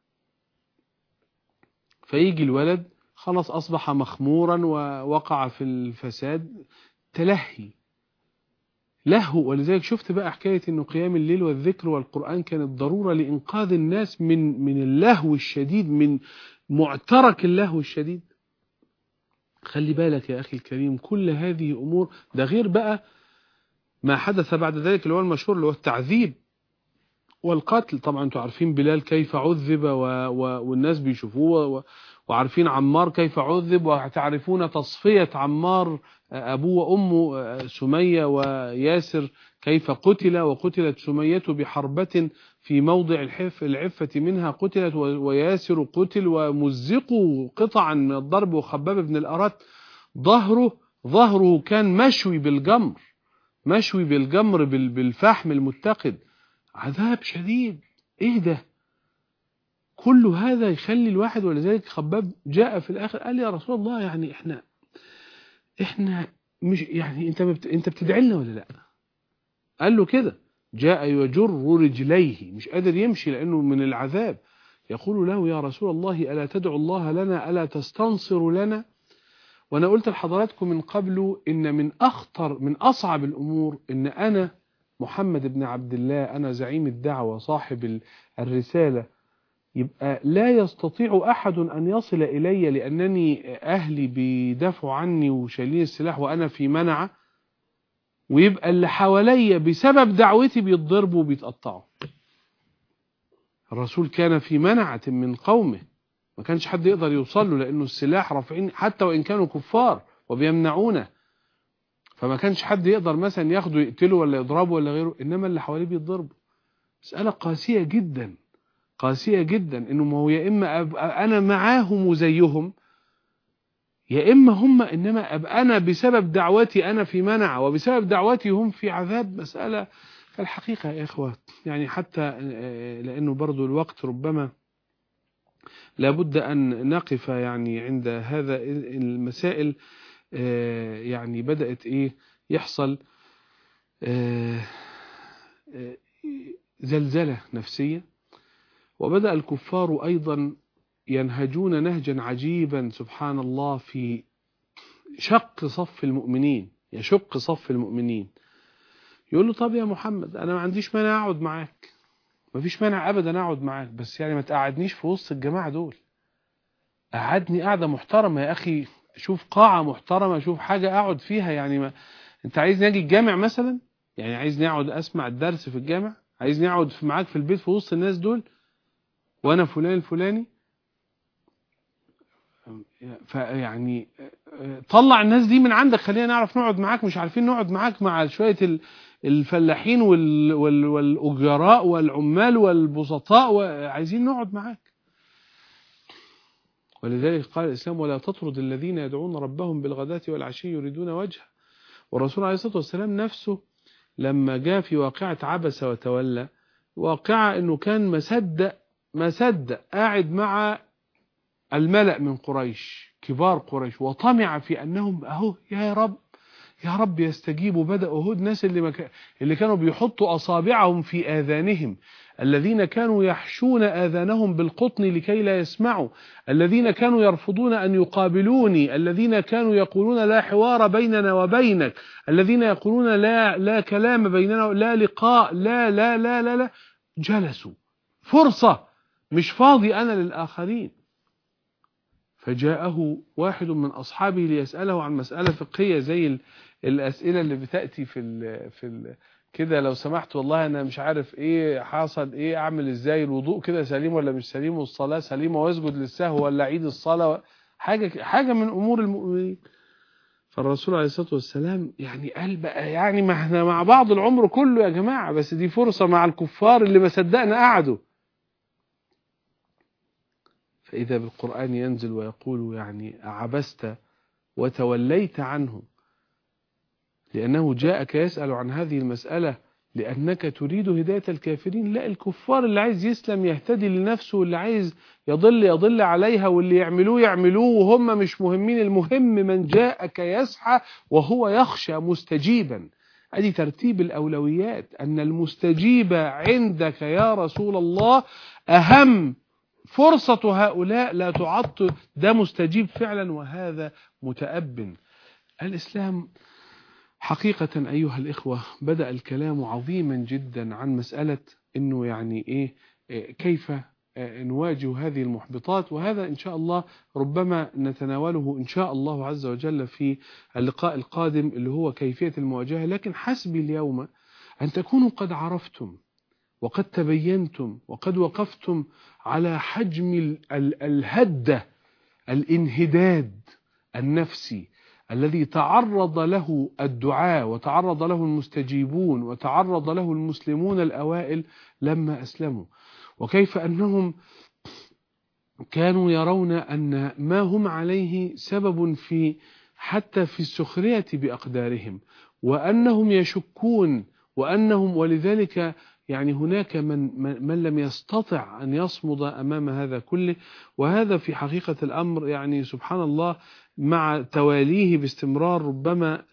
فيجي الولد خلاص أصبح مخمورا ووقع في الفساد، تلهي لهو. ولذلك شفت بقى حكاية إنه قيام الليل والذكر والقرآن كانت ضرورة لإنقاذ الناس من اللهو الشديد، من معترك اللهو الشديد. خلي بالك يا أخي الكريم، كل هذه أمور، ده غير بقى ما حدث بعد ذلك اللي هو المشهور اللي هو التعذيب والقتل. طبعا انتم عارفين بلال كيف عذب والناس بيشوفوه، وعارفين عمار كيف عذب، وتعرفون تصفية عمار أبوه وأمه سمية وياسر كيف قتل، وقتلت سمية بحربة في موضع العفة منها قتلت، وياسر قتل ومزقوا قطعا من الضرب، وخباب بن الأرت ظهره كان مشوي بالجمر، مشوي بالجمر بالفحم المتقد، عذاب شديد. ايه ده كل هذا يخلي الواحد. ولذلك خباب جاء في الاخر قال يا رسول الله يعني احنا مش يعني انت بتدعي لنا ولا لا؟ قال له كده، جاء يجر رجليه، مش قادر يمشي لانه من العذاب. يقول له يا رسول الله الا تدعو الله لنا، الا تستنصر لنا؟ وانا قلت لحضراتكم من قبل ان من اخطر من اصعب الامور ان انا محمد بن عبد الله، أنا زعيم الدعوة صاحب الرسالة، يبقى لا يستطيع أحد أن يصل إلي لأنني أهلي بيدافعوا عني وشايلين السلاح وأنا في منعة، ويبقى اللي حواليا بسبب دعوتي بيتضربوا وبيتقطعوا. الرسول كان في منعة من قومه، ما كانش حد يقدر يوصل له لأنه السلاح رافعين حتى وإن كانوا كفار وبيمنعونه، فما كانش حد يقدر مثلا ياخده يقتله ولا يضربه ولا غيره، إنما اللي حواليه بيتضربوا. مسألة قاسية جدا، قاسية جدا، إنه ما هو يا إما أبقى أنا معاهم وزيهم، يا إما هم، إنما أبقى أنا بسبب دعوتي أنا في منع وبسبب دعوتي هم في عذاب. مسألة في الحقيقة يا إخوة يعني، حتى لأنه برضو الوقت ربما لابد أن نقف يعني عند هذا المسائل. يعني بدأت يحصل زلزلة نفسية، وبدأ الكفار أيضا ينهجون نهجا عجيبا سبحان الله في شق صف المؤمنين، يشق صف المؤمنين. يقول له طب يا محمد أنا ما عنديش مانع أقعد معاك، ما فيش مانع أبدا أقعد معاك، بس يعني ما تقعدنيش في وسط الجماعة دول، قعدني قاعدة محترمة يا أخي، شوف قاعة محترمة، شوف حاجة أقعد فيها. يعني ما أنت عايزني أجي الجامع مثلا، يعني عايزني أقعد أسمع الدرس في الجامع، عايزني أقعد معاك في البيت في وسط الناس دول وأنا فلان الفلاني؟ فيعني طلع الناس دي من عندك، خلينا نعرف نقعد معاك، مش عارفين نقعد معاك مع شوية الفلاحين والأجراء والعمال والبسطاء، وعايزين نقعد معاك. ولذلك قال الإسلام ولا تطرد الذين يدعون ربهم بالغداة والعشي يريدون وجهه. والرسول عليه الصلاة والسلام نفسه لما جاء في واقعة عبس وتولى، واقعة أنه كان مصدق قاعد مع الملأ من قريش كبار قريش، وطمع في أنهم أهو يا رب يستجيبوا. بدأوا هود ناس اللي كانوا بيحطوا أصابعهم في آذانهم، الذين كانوا يحشون آذانهم بالقطن لكي لا يسمعوا، الذين كانوا يرفضون أن يقابلوني، الذين كانوا يقولون لا حوار بيننا وبينك، الذين يقولون لا كلام بيننا، لا لقاء، لا لا لا لا لا. جلسوا فرصة، مش فاضي أنا للآخرين. فجاءه واحد من أصحابه ليسأله عن مسألة فقهية زي الأسئلة اللي بتأتي في كده، لو سمحت والله أنا مش عارف إيه حاصل، إيه أعمل إزاي، الوضوء كده سليم ولا مش سليم، والصلاة سليمة، واسجد للسهو ولا عيد الصلاة، حاجة من أمور المؤمنين. فالرسول عليه الصلاة والسلام يعني قال بقى يعني ما احنا مع بعض العمر كله يا جماعة، بس دي فرصة مع الكفار اللي ما صدقنا قعدوا. فإذا بالقرآن ينزل ويقول يعني عبست وتوليت عنه لأنه جاءك يسأل عن هذه المسألة لأنك تريد هداية الكافرين. لا، الكفار اللي عايز يسلم يهتدي لنفسه، واللي عايز يضل عليها، واللي يعملوه وهم مش مهمين. المهم من جاءك يسعى وهو يخشى مستجيبا. ادي ترتيب الأولويات، أن المستجيب عندك يا رسول الله أهم. فرصة هؤلاء لا تعطل، ده مستجيب فعلا وهذا متأب. الإسلام حقيقة أيها الإخوة بدأ الكلام عظيما جدا عن مسألة إنه يعني كيف نواجه هذه المحبطات، وهذا إن شاء الله ربما نتناوله إن شاء الله عز وجل في اللقاء القادم اللي هو كيفية المواجهة. لكن حسبي اليوم أن تكونوا قد عرفتم وقد تبينتم وقد وقفتم على حجم الهدة، الانهداد النفسي الذي تعرض له الدعاة وتعرض له المستجيبون وتعرض له المسلمون الأوائل لما أسلموا، وكيف أنهم كانوا يرون أن ما هم عليه سبب حتى في السخرية بأقدارهم، وأنهم يشكون، ولذلك يعني هناك من لم يستطع أن يصمد أمام هذا كله. وهذا في حقيقة الأمر يعني سبحان الله مع تواليه باستمرار ربما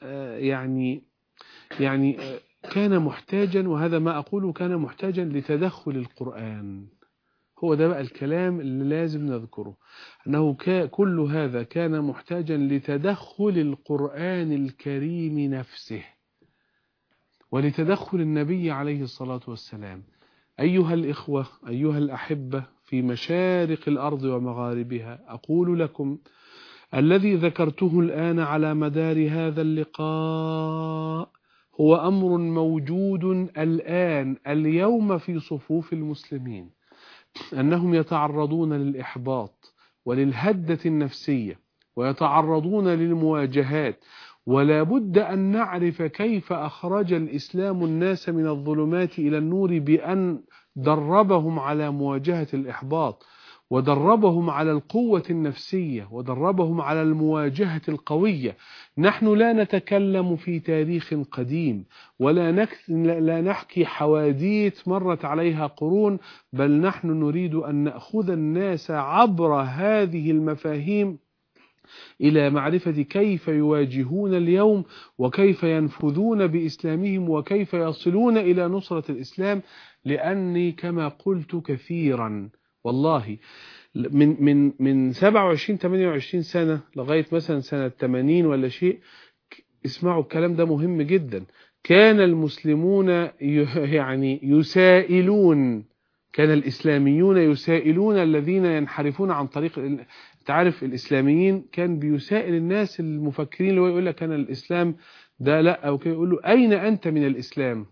يعني كان محتاجا، وهذا ما أقوله كان محتاجا لتدخل القرآن. هو ده بقى الكلام اللي لازم نذكره، أنه كل هذا كان محتاجا لتدخل القرآن الكريم نفسه ولتدخل النبي عليه الصلاة والسلام. أيها الإخوة، أيها الأحبة في مشارق الأرض ومغاربها، أقول لكم الذي ذكرته الآن على مدار هذا اللقاء هو أمر موجود الآن اليوم في صفوف المسلمين، أنهم يتعرضون للإحباط وللهدة النفسية ويتعرضون للمواجهات. ولا بد أن نعرف كيف أخرج الإسلام الناس من الظلمات إلى النور بأن دربهم على مواجهة الإحباط، ودربهم على القوة النفسية، ودربهم على المواجهة القوية. نحن لا نتكلم في تاريخ قديم لا نحكي حواديت مرت عليها قرون، بل نحن نريد أن نأخذ الناس عبر هذه المفاهيم إلى معرفة كيف يواجهون اليوم، وكيف ينفذون بإسلامهم، وكيف يصلون إلى نصرة الإسلام. لأني كما قلت كثيرا والله من 27-28 سنة لغاية مثلا سنة 80 ولا شيء، اسمعوا الكلام ده مهم جدا. كان المسلمون يعني يسائلون، كان الإسلاميون يسائلون الذين ينحرفون عن طريق. تعرف الإسلاميين كان بيسائل الناس المفكرين اللي هو يقول لك كان الإسلام ده لا، أو كي يقول له أين أنت من الإسلام؟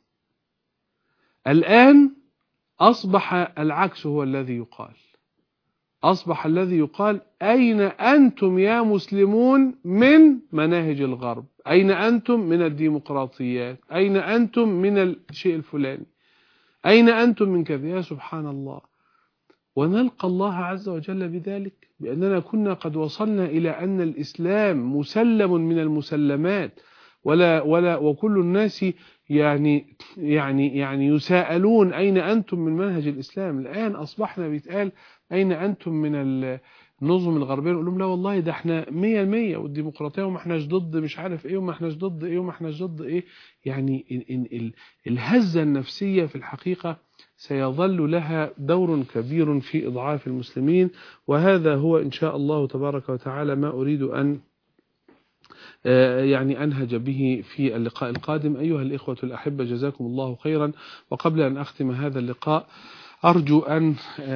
الآن أصبح العكس هو الذي يقال. أصبح الذي يقال أين أنتم يا مسلمون من مناهج الغرب؟ أين أنتم من الديمقراطيات؟ أين أنتم من الشيء الفلاني؟ أين أنتم من كذا؟ يا سبحان الله. ونلقى الله عز وجل بذلك بأننا كنا قد وصلنا إلى أن الإسلام مسلم من المسلمات، وكل الناس يعني يساءلون أين أنتم من منهج الإسلام. الآن أصبحنا بيتقال أين أنتم من النظم الغربية؟ نقول لهم لا والله ده احنا 100% والديمقراطية وما احناش ضد مش عارف ايه وما احناش ضد ايه وما احناش ضد ايه. يعني الهزة النفسية في الحقيقة سيظل لها دور كبير في إضعاف المسلمين. وهذا هو إن شاء الله تبارك وتعالى ما أريد أن يعني أنهج به في اللقاء القادم. أيها الإخوة الأحبة، جزاكم الله خيرا. وقبل أن أختم هذا اللقاء أرجو أن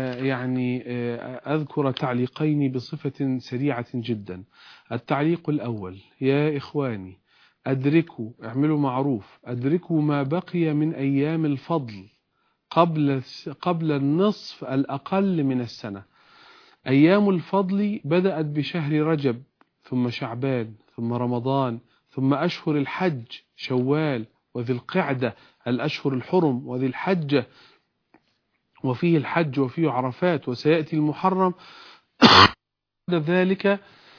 أذكر تعليقين بصفة سريعة جدا. التعليق الأول: يا إخواني أدركوا، اعملوا معروف، أدركوا ما بقي من أيام الفضل قبل النصف الأقل من السنة. أيام الفضل بدأت بشهر رجب، ثم شعبان، ثم رمضان، ثم أشهر الحج شوال وذي القعدة الأشهر الحرم، وذي الحجة وفيه الحج وفيه عرفات، وسيأتي المحرم بعد ذلك.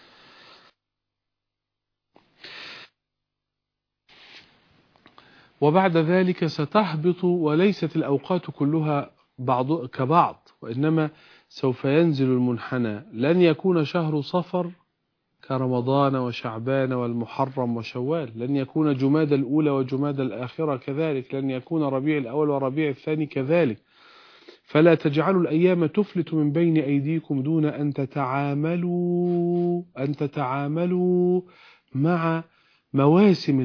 وبعد ذلك ستهبط، وليست الأوقات كلها بعض كبعض، وإنما سوف ينزل المنحنى. لن يكون شهر صفر كرمضان وشعبان والمحرم وشوال، لن يكون جماد الأولى وجماد الآخرة كذلك، لن يكون ربيع الأول وربيع الثاني كذلك. فلا تجعلوا الأيام تفلت من بين أيديكم دون أن تتعاملوا مع مواسم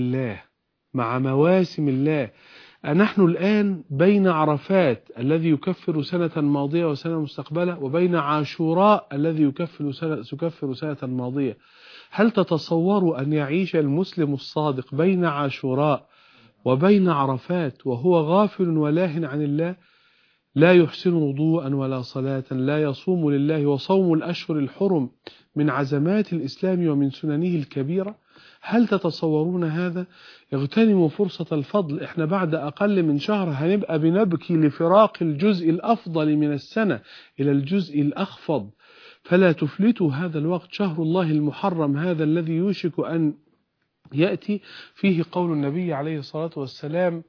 الله. نحن الآن بين عرفات الذي يكفر سنة ماضية وسنة مستقبلة، وبين عاشوراء الذي يكفر سنة ماضية. هل تتصور أن يعيش المسلم الصادق بين عاشوراء وبين عرفات وهو غافل ولاهٍ عن الله؟ لا يحسن وضوءا ولا صلاة، لا يصوم لله. وصوم الأشهر الحرم من عزمات الإسلام ومن سننه الكبيرة. هل تتصورون هذا؟ اغتنموا فرصة الفضل. احنا بعد أقل من شهر هنبقى بنبكي لفراق الجزء الأفضل من السنة إلى الجزء الأخفض. فلا تفلتوا هذا الوقت، شهر الله المحرم هذا الذي يوشك أن يأتي فيه قول النبي عليه الصلاة والسلام: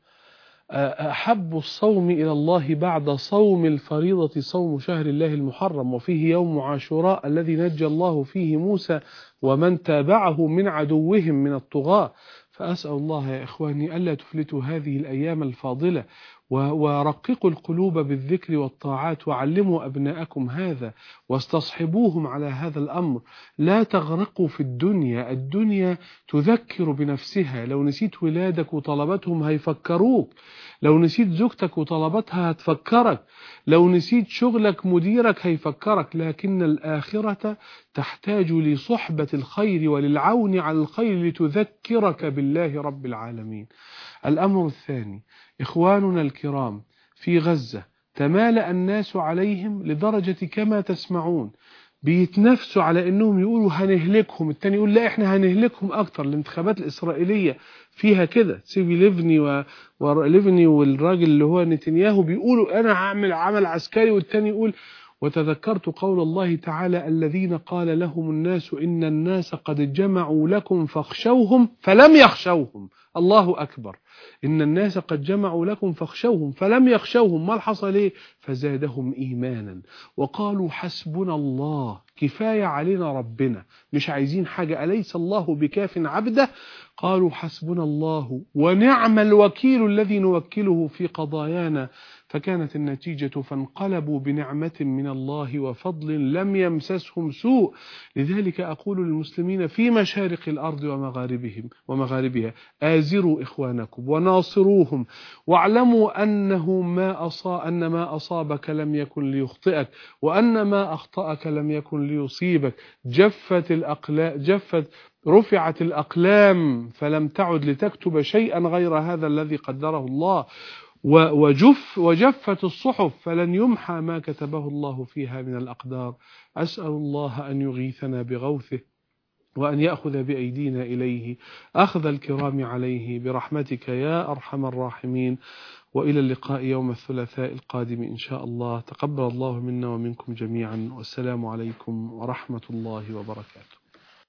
أحب الصوم إلى الله بعد صوم الفريضة صوم شهر الله المحرم، وفيه يوم عاشوراء الذي نجى الله فيه موسى ومن تابعه من عدوهم من الطغاة. فأسأل الله يا إخواني ألا تفلتوا هذه الأيام الفاضلة، ورققوا القلوب بالذكر والطاعات، وعلموا أبناءكم هذا واستصحبوهم على هذا الأمر. لا تغرقوا في الدنيا تذكر بنفسها. لو نسيت ولادك وطلبتهم هيفكروك، لو نسيت زوجتك وطلبتها هتفكرك، لو نسيت شغلك مديرك هيفكرك. لكن الآخرة تحتاج لصحبة الخير وللعون على الخير لتذكرك بالله رب العالمين. الأمر الثاني: إخواننا الكرام في غزة تمالأ الناس عليهم لدرجة كما تسمعون بيتنافسوا على انهم يقولوا هنهلكهم، التاني يقول لا احنا هنهلكهم اكتر. الانتخابات الاسرائيلية فيها كده، سيبي ليفني والراجل اللي هو نتنياهو بيقولوا انا هعمل عمل عسكري، والتاني يقول. وتذكرت قول الله تعالى: الذين قال لهم الناس إن الناس قد جمعوا لكم فاخشوهم فلم يخشوهم. الله أكبر. إن الناس قد جمعوا لكم فاخشوهم فلم يخشوهم. ما حصل إيه؟ فزادهم إيمانا وقالوا حسبنا الله، كفاية علينا ربنا، مش عايزين حاجة، أليس الله بكاف عبده؟ قالوا حسبنا الله ونعم الوكيل الذي نوكله في قضايانا. فكانت النتيجة فانقلبوا بنعمة من الله وفضل لم يمسسهم سوء. لذلك أقول للمسلمين في مشارق الأرض ومغاربها: آزروا إخوانكم وناصروهم، واعلموا أنه أن ما أصابك لم يكن ليخطئك، وأن ما أخطأك لم يكن ليصيبك. رفعت الأقلام فلم تعد لتكتب شيئا غير هذا الذي قدره الله، وجفت الصحف فلن يمحى ما كتبه الله فيها من الأقدار. أسأل الله أن يغيثنا بغوثه، وأن يأخذ بأيدينا إليه أخذ الكرام عليه برحمتك يا أرحم الراحمين. وإلى اللقاء يوم الثلاثاء القادم إن شاء الله. تقبل الله منا ومنكم جميعا، والسلام عليكم ورحمة الله وبركاته.